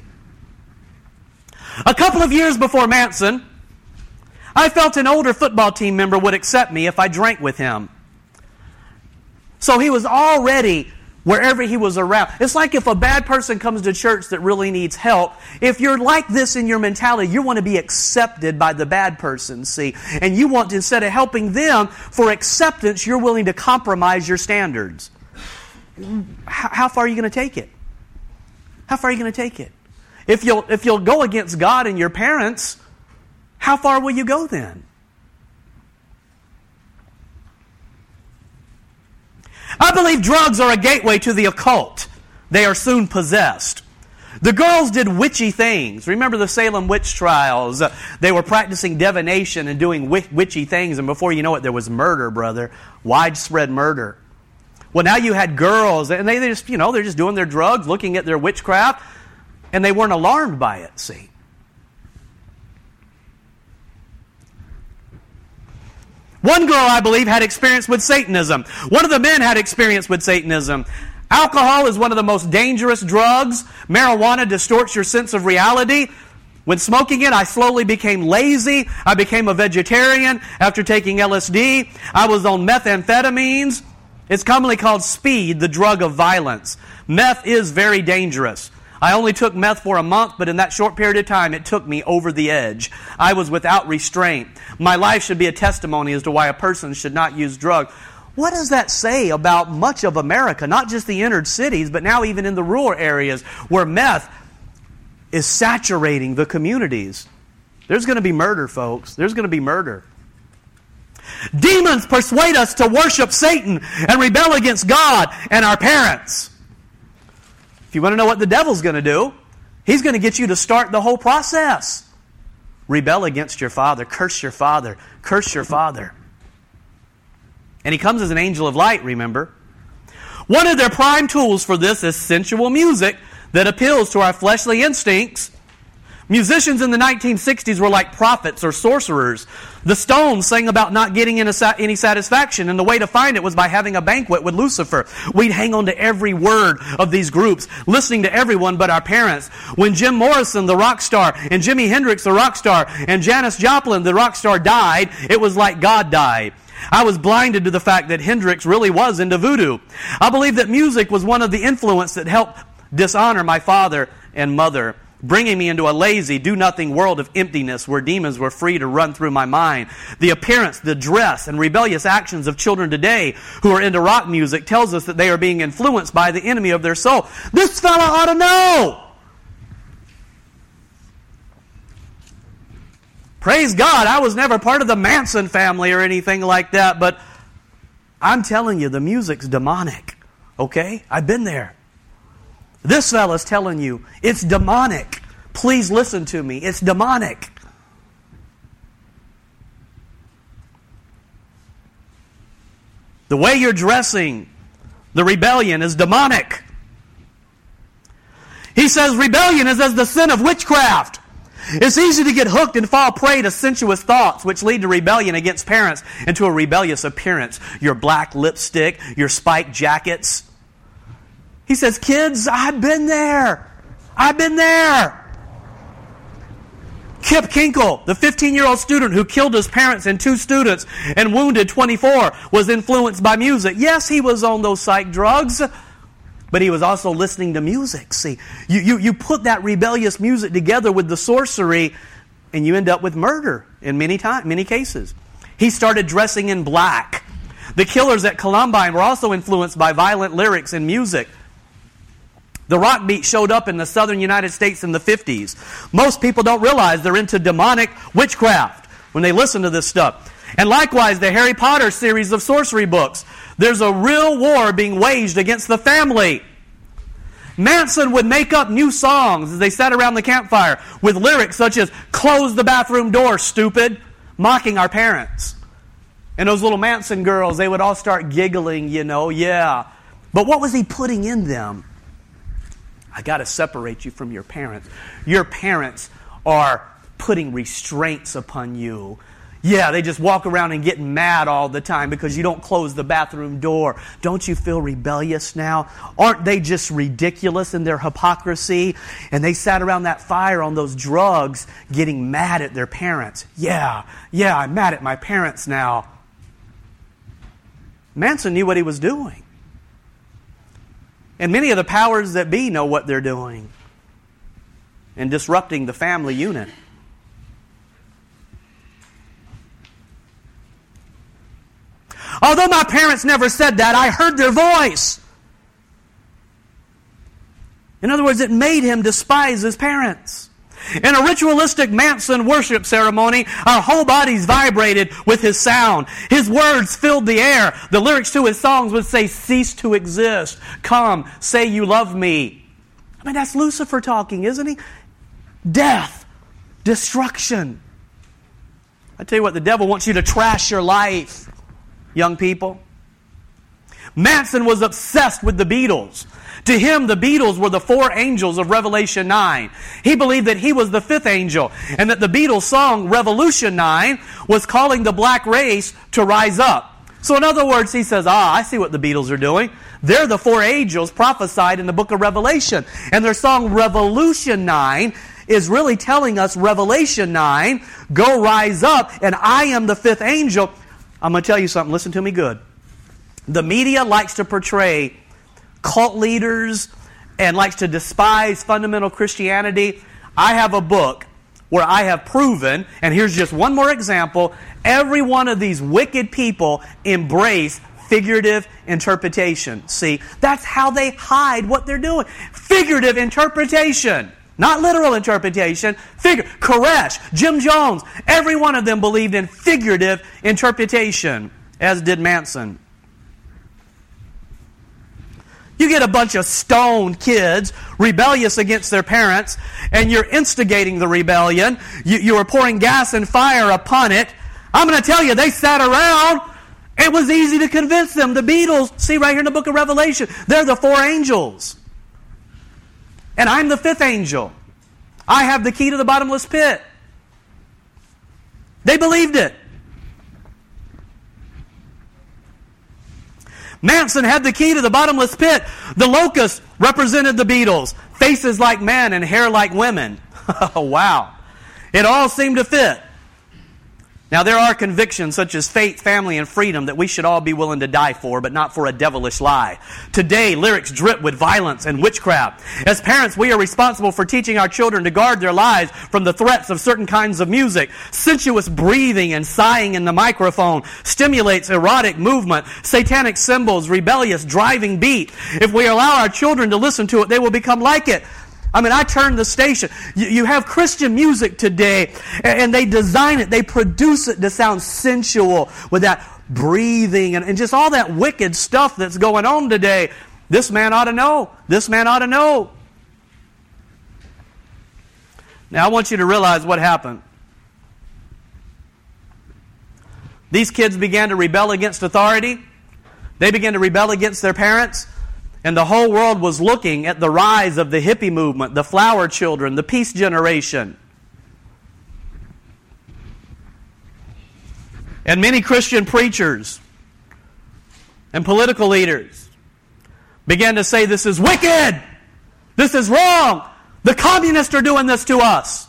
A couple of years before Manson, I felt an older football team member would accept me if I drank with him. So he was already wherever he was around. It's like if a bad person comes to church that really needs help, if you're like this in your mentality, you want to be accepted by the bad person, see? And you want to, instead of helping them for acceptance, you're willing to compromise your standards. How, how far are you going to take it? How far are you going to take it? If you'll, if you'll go against God and your parents, how far will you go then? I believe drugs are a gateway to the occult. They are soon possessed. The girls did witchy things. Remember the Salem witch trials? Uh, they were practicing divination and doing witch- witchy things, and before you know it, there was murder, brother. Widespread murder. Well, now you had girls, and they, they just, you know, they're just doing their drugs, looking at their witchcraft, and they weren't alarmed by it, see? One girl, I believe, had experience with Satanism. One of the men had experience with Satanism. Alcohol is one of the most dangerous drugs. Marijuana distorts your sense of reality. When smoking it, I slowly became lazy. I became a vegetarian after taking L S D. I was on methamphetamines. It's commonly called speed, the drug of violence. Meth is very dangerous. I only took meth for a month, but in that short period of time, it took me over the edge. I was without restraint. My life should be a testimony as to why a person should not use drugs. What does that say about much of America? Not just the inner cities, but now even in the rural areas where meth is saturating the communities. There's going to be murder, folks. There's going to be murder. Demons persuade us to worship Satan and rebel against God and our parents. If you want to know what the devil's going to do, he's going to get you to start the whole process. Rebel against your father. Curse your father. Curse your father. And he comes as an angel of light, remember. One of their prime tools for this is sensual music that appeals to our fleshly instincts. Musicians in the nineteen sixties were like prophets or sorcerers. The Stones sang about not getting any satisfaction, and the way to find it was by having a banquet with Lucifer. We'd hang on to every word of these groups, listening to everyone but our parents. When Jim Morrison, the rock star, and Jimi Hendrix, the rock star, and Janis Joplin, the rock star, died, it was like God died. I was blinded to the fact that Hendrix really was into voodoo. I believe that music was one of the influences that helped dishonor my father and mother, bringing me into a lazy, do-nothing world of emptiness where demons were free to run through my mind. The appearance, the dress, and rebellious actions of children today who are into rock music tells us that they are being influenced by the enemy of their soul. This fella ought to know! Praise God, I was never part of the Manson family or anything like that, but I'm telling you, the music's demonic. Okay? I've been there. This fella's telling you, it's demonic. Please listen to me. It's demonic. The way you're dressing, the rebellion is demonic. He says rebellion is as the sin of witchcraft. It's easy to get hooked and fall prey to sensuous thoughts, which lead to rebellion against parents and to a rebellious appearance. Your black lipstick, your spiked jackets. He says, kids, I've been there. I've been there. Kip Kinkle, the fifteen-year-old student who killed his parents and two students and wounded twenty-four, was influenced by music. Yes, he was on those psych drugs, but he was also listening to music. See, you, you, you put that rebellious music together with the sorcery, and you end up with murder in many time, many cases. He started dressing in black. The killers at Columbine were also influenced by violent lyrics and music. The rock beat showed up in the southern United States in the fifties. Most people don't realize they're into demonic witchcraft when they listen to this stuff. And likewise, the Harry Potter series of sorcery books. There's a real war being waged against the family. Manson would make up new songs as they sat around the campfire with lyrics such as, "Close the bathroom door, stupid," mocking our parents. And those little Manson girls, they would all start giggling, you know, yeah. But what was he putting in them? I got to separate you from your parents. Your parents are putting restraints upon you. Yeah, they just walk around and get mad all the time because you don't close the bathroom door. Don't you feel rebellious now? Aren't they just ridiculous in their hypocrisy? And they sat around that fire on those drugs getting mad at their parents. Yeah, yeah, I'm mad at my parents now. Manson knew what he was doing. And many of the powers that be know what they're doing in disrupting the family unit. Although my parents never said that, I heard their voice. In other words, it made him despise his parents. In a ritualistic Manson worship ceremony, our whole bodies vibrated with his sound. His words filled the air. The lyrics to his songs would say, cease to exist. Come, say you love me. I mean, that's Lucifer talking, isn't he? Death, destruction. I tell you what, the devil wants you to trash your life. Young people. Manson was obsessed with the Beatles. To him, the Beatles were the four angels of Revelation nine. He believed that he was the fifth angel, and that the Beatles song Revolution nine was calling the black race to rise up. So in other words, he says, ah, I see what the Beatles are doing. They're the four angels prophesied in the book of Revelation. And their song Revolution nine is really telling us Revelation nine, go rise up, and I am the fifth angel. I'm going to tell you something. Listen to me good. The media likes to portray cult leaders and likes to despise fundamental Christianity. I have a book where I have proven, and here's just one more example, every one of these wicked people embrace figurative interpretation. See, that's how they hide what they're doing. Figurative interpretation. Not literal interpretation. Figure. Koresh, Jim Jones, every one of them believed in figurative interpretation, as did Manson. You get a bunch of stoned kids, rebellious against their parents, and you're instigating the rebellion. You, you are pouring gas and fire upon it. I'm going to tell you, they sat around. It was easy to convince them. The Beatles, see right here in the book of Revelation, they're the four angels. And I'm the fifth angel. I have the key to the bottomless pit. They believed it. Manson had the key to the bottomless pit. The locusts represented the Beatles. Faces like men and hair like women. Wow. It all seemed to fit. Now, there are convictions such as faith, family, and freedom that we should all be willing to die for, but not for a devilish lie. Today, lyrics drip with violence and witchcraft. As parents, we are responsible for teaching our children to guard their lives from the threats of certain kinds of music. Sensuous breathing and sighing in the microphone stimulates erotic movement, satanic symbols, rebellious driving beat. If we allow our children to listen to it, they will become like it. I mean, I turn the station. You, you have Christian music today, and, and they design it, they produce it to sound sensual with that breathing and, and just all that wicked stuff that's going on today. This man ought to know. This man ought to know. Now, I want you to realize what happened. These kids began to rebel against authority. They began to rebel against their parents. And the whole world was looking at the rise of the hippie movement, the flower children, the peace generation. And many Christian preachers and political leaders began to say, this is wicked. This is wrong. The communists are doing this to us.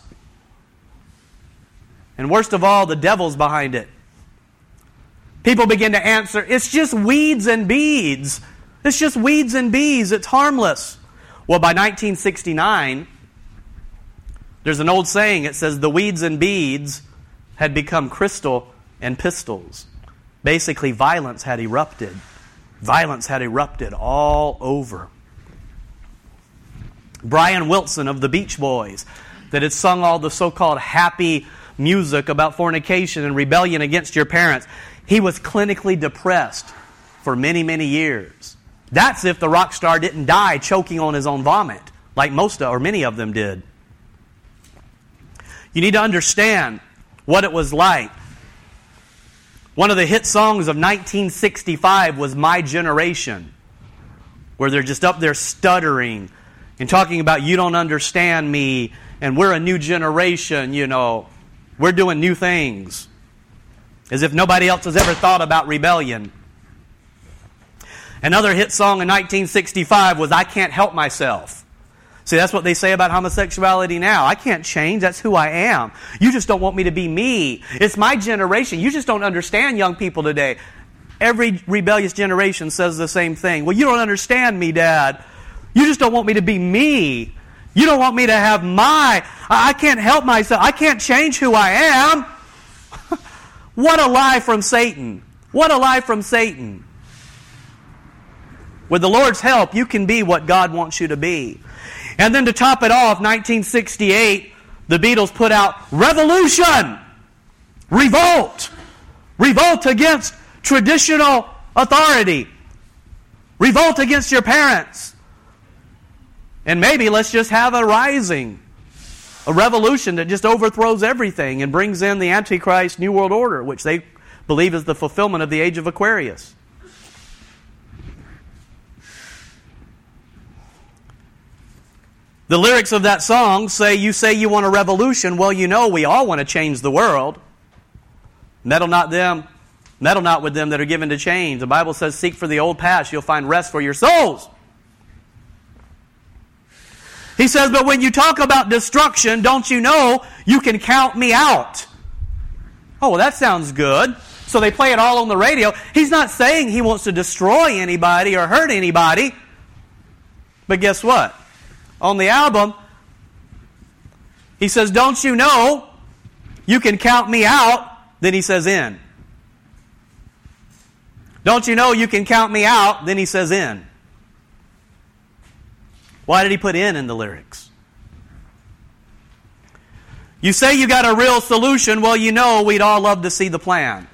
And worst of all, the devil's behind it. People begin to answer, it's just weeds and beads. It's just weeds and bees. It's harmless. Well, by nineteen sixty-nine, there's an old saying. It says the weeds and beads had become crystal and pistols. Basically, violence had erupted. Violence had erupted all over. Brian Wilson of the Beach Boys, that had sung all the so-called happy music about fornication and rebellion against your parents, he was clinically depressed for many, many years. That's if the rock star didn't die choking on his own vomit, like most of, or many of them did. You need to understand what it was like. One of the hit songs of nineteen sixty-five was My Generation, where they're just up there stuttering and talking about you don't understand me and we're a new generation, you know. We're doing new things. As if nobody else has ever thought about rebellion. Another hit song in nineteen sixty-five was I Can't Help Myself. See, that's what they say about homosexuality now. I can't change. That's who I am. You just don't want me to be me. It's my generation. You just don't understand young people today. Every rebellious generation says the same thing. Well, you don't understand me, Dad. You just don't want me to be me. You don't want me to have my... I can't help myself. I can't change who I am. What a lie from Satan. What a lie from Satan. With the Lord's help, you can be what God wants you to be. And then to top it off, nineteen sixty-eight, the Beatles put out Revolution! Revolt! Revolt against traditional authority. Revolt against your parents. And maybe let's just have a rising, a revolution that just overthrows everything and brings in the Antichrist New World Order, which they believe is the fulfillment of the age of Aquarius. The lyrics of that song say, you say you want a revolution. Well, you know we all want to change the world. Meddle not them, meddle not with them that are given to change. The Bible says, seek for the old past, you'll find rest for your souls. He says, but when you talk about destruction, don't you know you can count me out? Oh, well, that sounds good. So they play it all on the radio. He's not saying he wants to destroy anybody or hurt anybody. But guess what? On the album, he says, don't you know you can count me out? Then he says in. Don't you know you can count me out? Then he says in. Why did he put in in the lyrics? You say you got a real solution. Well, you know we'd all love to see the plan.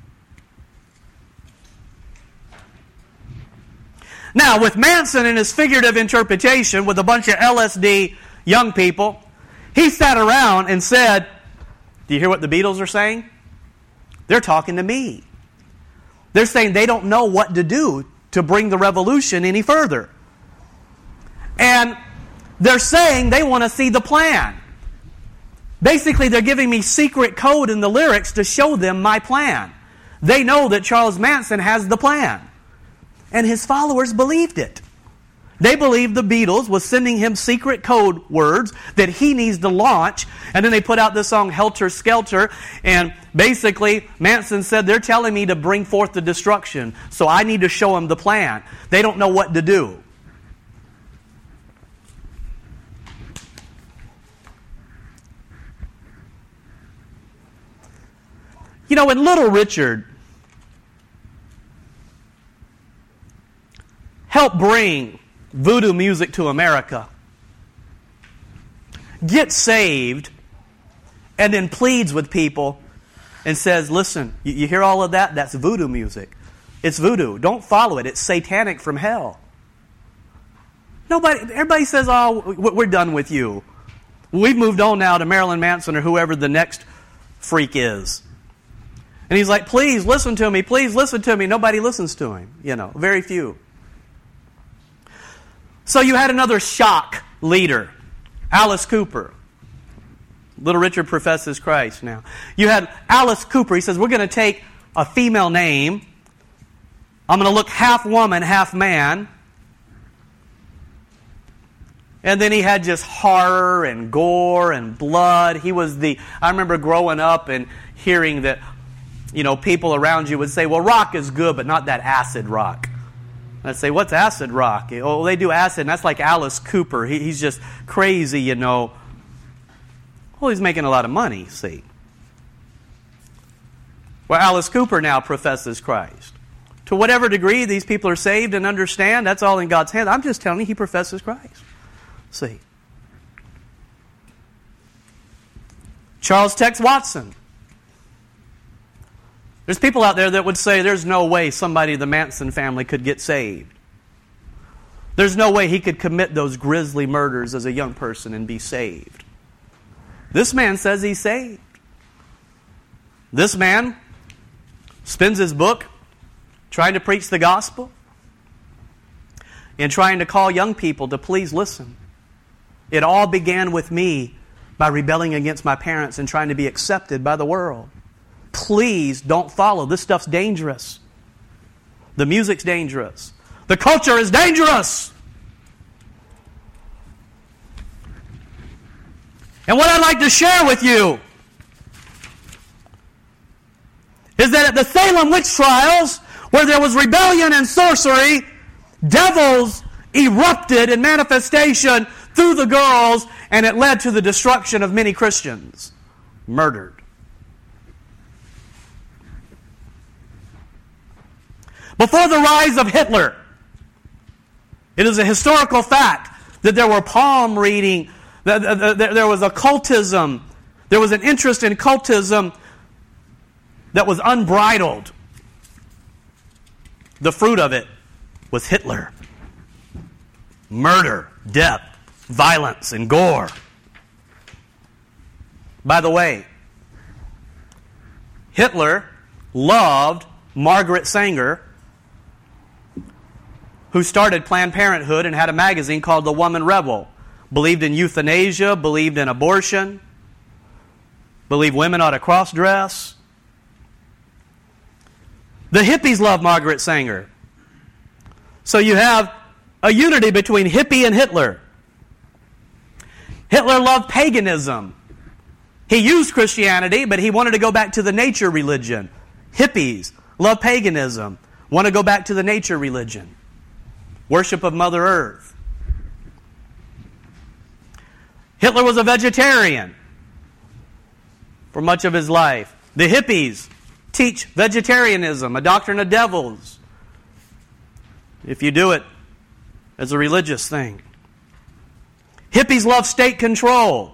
Now, with Manson and his figurative interpretation with a bunch of L S D young people, he sat around and said, do you hear what the Beatles are saying? They're talking to me. They're saying they don't know what to do to bring the revolution any further. And they're saying they want to see the plan. Basically, they're giving me secret code in the lyrics to show them my plan. They know that Charles Manson has the plan. And his followers believed it. They believed the Beatles was sending him secret code words that he needs to launch. And then they put out this song, Helter Skelter. And basically, Manson said, they're telling me to bring forth the destruction. So I need to show them the plan. They don't know what to do. You know, when Little Richard helped bring voodoo music to America, gets saved, and then pleads with people and says, listen, you, you hear all of that? That's voodoo music. It's voodoo. Don't follow it. It's satanic from hell. Nobody, everybody says, oh, we're done with you. We've moved on now to Marilyn Manson or whoever the next freak is. And he's like, please listen to me. Please listen to me. Nobody listens to him. You know, very few. So you had another shock leader, Alice Cooper. Little Richard professes Christ now. You had Alice Cooper. He says, we're going to take a female name. I'm going to look half woman, half man. And then he had just horror and gore and blood. He was the, I remember growing up and hearing that, you know, people around you would say, well, rock is good, but not that acid rock. And I'd say, what's acid rock? Oh, they do acid, and that's like Alice Cooper. He, he's just crazy, you know. Well, he's making a lot of money, see. Well, Alice Cooper now professes Christ. To whatever degree these people are saved and understand, that's all in God's hands. I'm just telling you, he professes Christ. See. Charles Tex Watson. There's people out there that would say there's no way somebody in the Manson family could get saved. There's no way he could commit those grisly murders as a young person and be saved. This man says he's saved. This man spends his book trying to preach the gospel and trying to call young people to please listen. It all began with me by rebelling against my parents and trying to be accepted by the world. Please don't follow. This stuff's dangerous. The music's dangerous. The culture is dangerous. And what I'd like to share with you is that at the Salem witch trials, where there was rebellion and sorcery, devils erupted in manifestation through the girls, and it led to the destruction of many Christians, murdered. Before the rise of Hitler, it is a historical fact that there were palm reading, that there was occultism, there was an interest in cultism that was unbridled. The fruit of it was Hitler. Murder, death, violence, and gore. By the way, Hitler loved Margaret Sanger, who started Planned Parenthood and had a magazine called The Woman Rebel. Believed in euthanasia, believed in abortion, believed women ought to cross-dress. The hippies loved Margaret Sanger. So you have a unity between hippie and Hitler. Hitler loved paganism. He used Christianity, but he wanted to go back to the nature religion. Hippies love paganism, want to go back to the nature religion. Worship of Mother Earth. Hitler was a vegetarian for much of his life. The hippies teach vegetarianism, a doctrine of devils, if you do it as a religious thing. Hippies love state control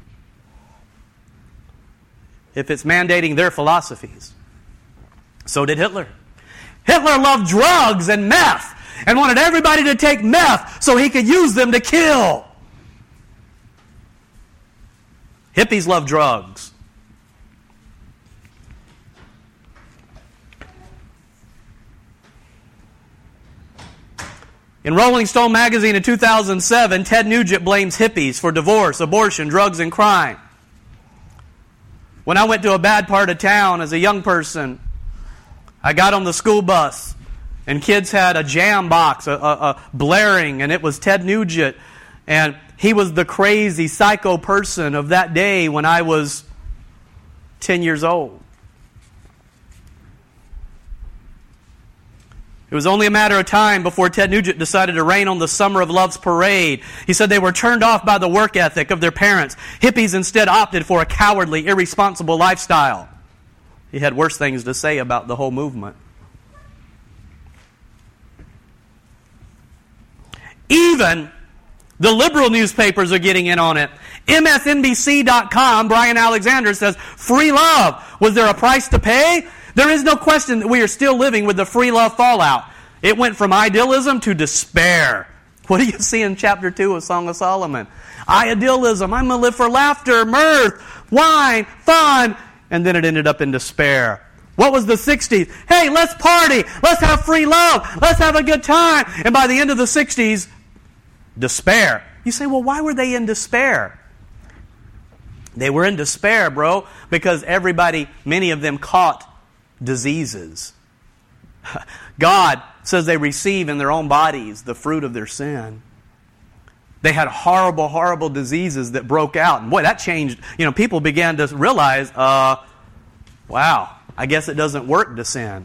if it's mandating their philosophies. So did Hitler. Hitler loved drugs and meth and wanted everybody to take meth so he could use them to kill. Hippies love drugs. In Rolling Stone magazine in two thousand seven, Ted Nugent blames hippies for divorce, abortion, drugs, and crime. When I went to a bad part of town as a young person, I got on the school bus, and kids had a jam box, a, a, a blaring, and it was Ted Nugent. And he was the crazy, psycho person of that day when I was ten years old. It was only a matter of time before Ted Nugent decided to rain on the Summer of Love's parade. He said they were turned off by the work ethic of their parents. Hippies instead opted for a cowardly, irresponsible lifestyle. He had worse things to say about the whole movement. Even the liberal newspapers are getting in on it. M S N B C dot com, Brian Alexander says, free love. Was there a price to pay? There is no question that we are still living with the free love fallout. It went from idealism to despair. What do you see in chapter two of Song of Solomon? Idealism. I'm going to live for laughter, mirth, wine, fun. And then it ended up in despair. What was the sixties? Hey, let's party. Let's have free love. Let's have a good time. And by the end of the sixties, despair. You say, well, why were they in despair? They were in despair, bro, because everybody, many of them caught diseases. God says they receive in their own bodies the fruit of their sin. They had horrible, horrible diseases that broke out. And boy, that changed. You know, people began to realize, uh, wow, I guess it doesn't work to sin.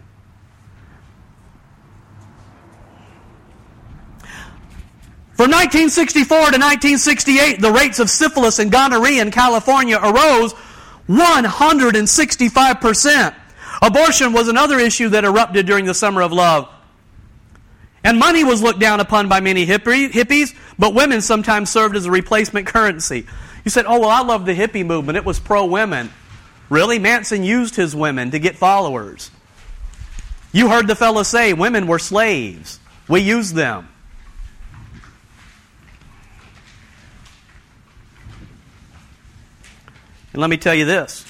From nineteen sixty-four to nineteen sixty-eight, the rates of syphilis and gonorrhea in California arose one hundred sixty-five percent. Abortion was another issue that erupted during the Summer of Love. And money was looked down upon by many hippie, hippies, but women sometimes served as a replacement currency. You said, oh, well, I love the hippie movement. It was pro-women. Really? Manson used his women to get followers. You heard the fellow say women were slaves. We used them. And let me tell you this.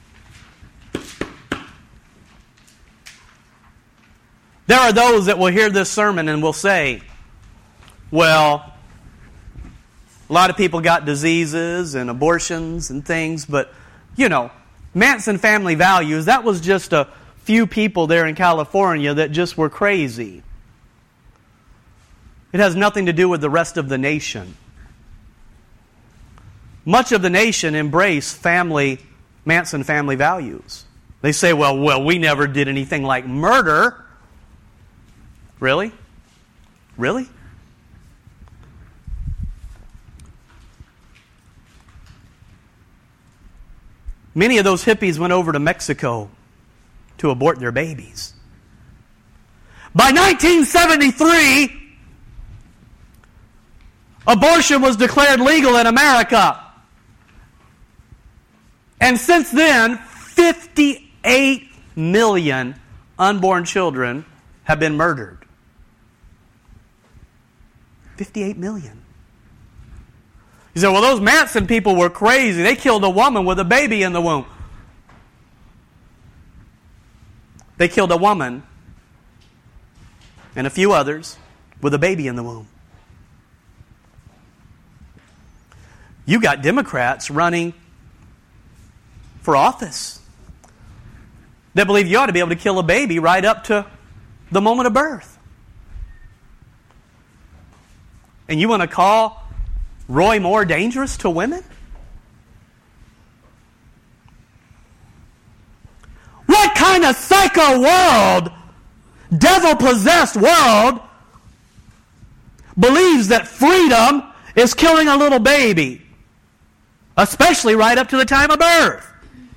There are those that will hear this sermon and will say, well, A lot of people got diseases and abortions and things, but, you know, Manson family values, that was just a few people there in California that just were crazy. It has nothing to do with the rest of the nation. Much of the nation embrace family, Manson family values. They say, well, well, we never did anything like murder. Really? Really? Many of those hippies went over to Mexico to abort their babies. By nineteen seventy-three, abortion was declared legal in America. And since then, fifty-eight million unborn children have been murdered. fifty-eight million. You say, well, those Manson people were crazy. They killed a woman with a baby in the womb. They killed a woman and a few others with a baby in the womb. You got Democrats running for office that believe you ought to be able to kill a baby right up to the moment of birth. And you want to call Roy Moore dangerous to women? What kind of psycho world, devil-possessed world, believes that freedom is killing a little baby, especially right up to the time of birth?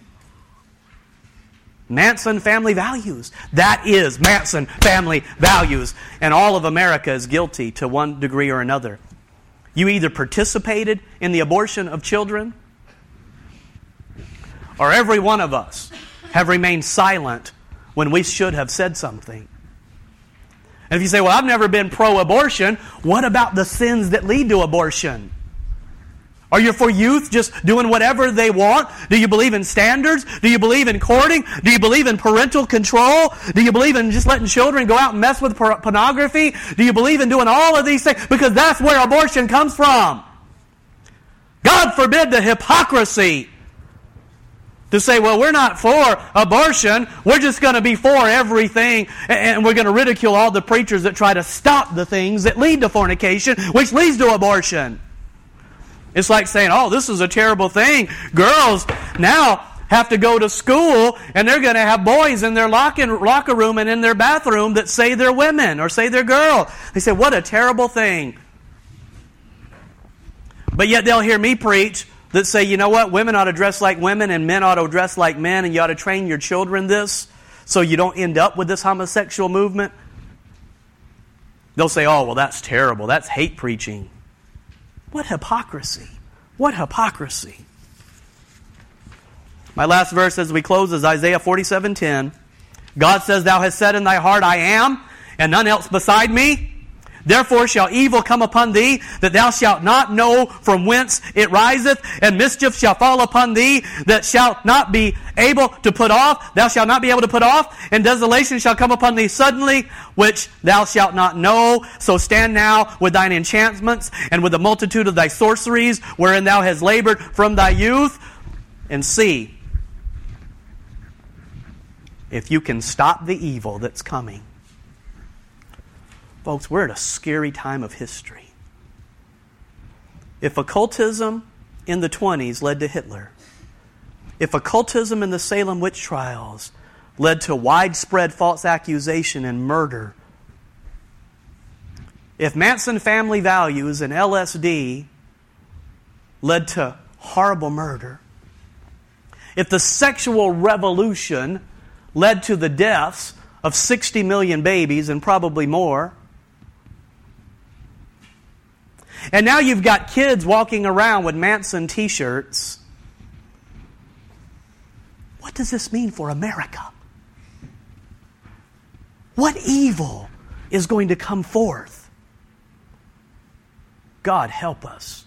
Manson family values. That is Manson family values. And all of America is guilty to one degree or another. You either participated in the abortion of children, or every one of us have remained silent when we should have said something. And if you say, well, I've never been pro-abortion, what about the sins that lead to abortion? Are you for youth just doing whatever they want? Do you believe in standards? Do you believe in courting? Do you believe in parental control? Do you believe in just letting children go out and mess with pornography? Do you believe in doing all of these things? Because that's where abortion comes from. God forbid the hypocrisy to say, well, we're not for abortion. We're just going to be for everything. And we're going to ridicule all the preachers that try to stop the things that lead to fornication, which leads to abortion. It's like saying, oh, this is a terrible thing. Girls now have to go to school and they're going to have boys in their locker room and in their bathroom that say they're women or say they're girl. They say, what a terrible thing. But yet they'll hear me preach that say, you know what, women ought to dress like women and men ought to dress like men, and you ought to train your children this so you don't end up with this homosexual movement. They'll say, oh, well, that's terrible. That's hate preaching. What hypocrisy. What hypocrisy. My last verse as we close is Isaiah forty-seven ten. God says, thou hast said in thy heart, I am, and none else beside me. Therefore shall evil come upon thee, that thou shalt not know from whence it riseth, and mischief shall fall upon thee, that shalt not be able to put off, thou shalt not be able to put off, and desolation shall come upon thee suddenly, which thou shalt not know. So stand now with thine enchantments, and with the multitude of thy sorceries, wherein thou hast labored from thy youth, and see if you can stop the evil that's coming. Folks, we're at a scary time of history. If occultism in the twenties led to Hitler, if occultism in the Salem witch trials led to widespread false accusation and murder, if Manson family values and L S D led to horrible murder, if the sexual revolution led to the deaths of sixty million babies and probably more, and now you've got kids walking around with Manson t-shirts, what does this mean for America? What evil is going to come forth? God help us.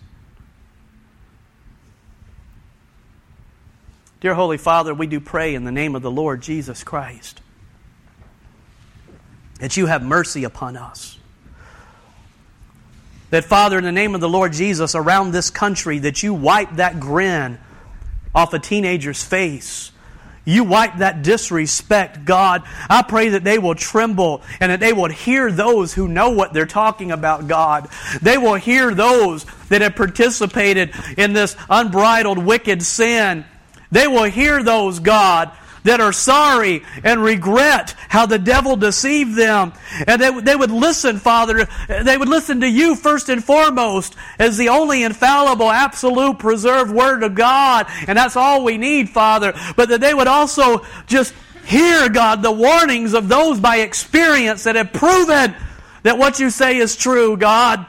Dear Holy Father, we do pray in the name of the Lord Jesus Christ that you have mercy upon us. That, Father, in the name of the Lord Jesus, around this country, that you wipe that grin off a teenager's face. You wipe that disrespect, God. I pray that they will tremble and that they will hear those who know what they're talking about, God. They will hear those that have participated in this unbridled, wicked sin. They will hear those, God, that are sorry and regret how the devil deceived them. And they, they would listen, Father, they would listen to you first and foremost as the only infallible, absolute, preserved Word of God. And that's all we need, Father. But that they would also just hear, God, the warnings of those by experience that have proven that what you say is true, God.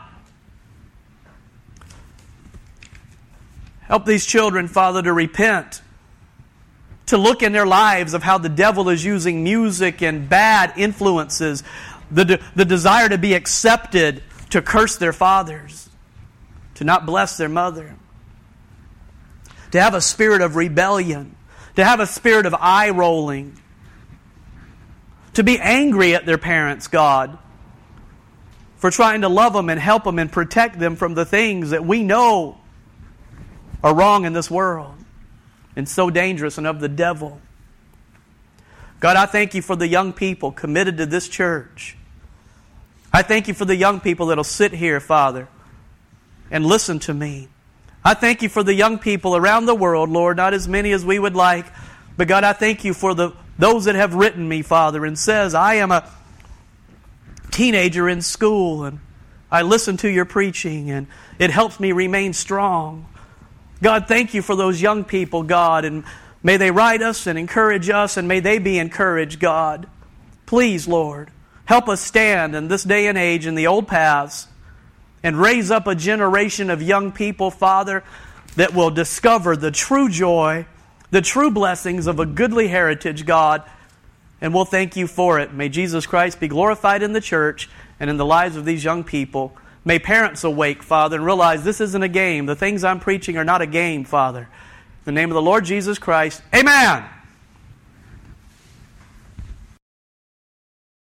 Help these children, Father, to repent. To look in their lives of how the devil is using music and bad influences, the, de- the desire to be accepted, to curse their fathers, to not bless their mother, to have a spirit of rebellion, to have a spirit of eye-rolling, to be angry at their parents, God, for trying to love them and help them and protect them from the things that we know are wrong in this world. And so dangerous and of the devil. God, I thank you for the young people committed to this church. I thank you for the young people that will sit here, Father, and listen to me. I thank you for the young people around the world, Lord, not as many as we would like. But God, I thank you for the those that have written me, Father, and says, I am a teenager in school, and I listen to your preaching, and it helps me remain strong. God, thank you for those young people, God, and may they write us and encourage us, and may they be encouraged, God. Please, Lord, help us stand in this day and age in the old paths and raise up a generation of young people, Father, that will discover the true joy, the true blessings of a goodly heritage, God, and we'll thank you for it. May Jesus Christ be glorified in the church and in the lives of these young people. May parents awake, Father, and realize this isn't a game. The things I'm preaching are not a game, Father. In the name of the Lord Jesus Christ, amen.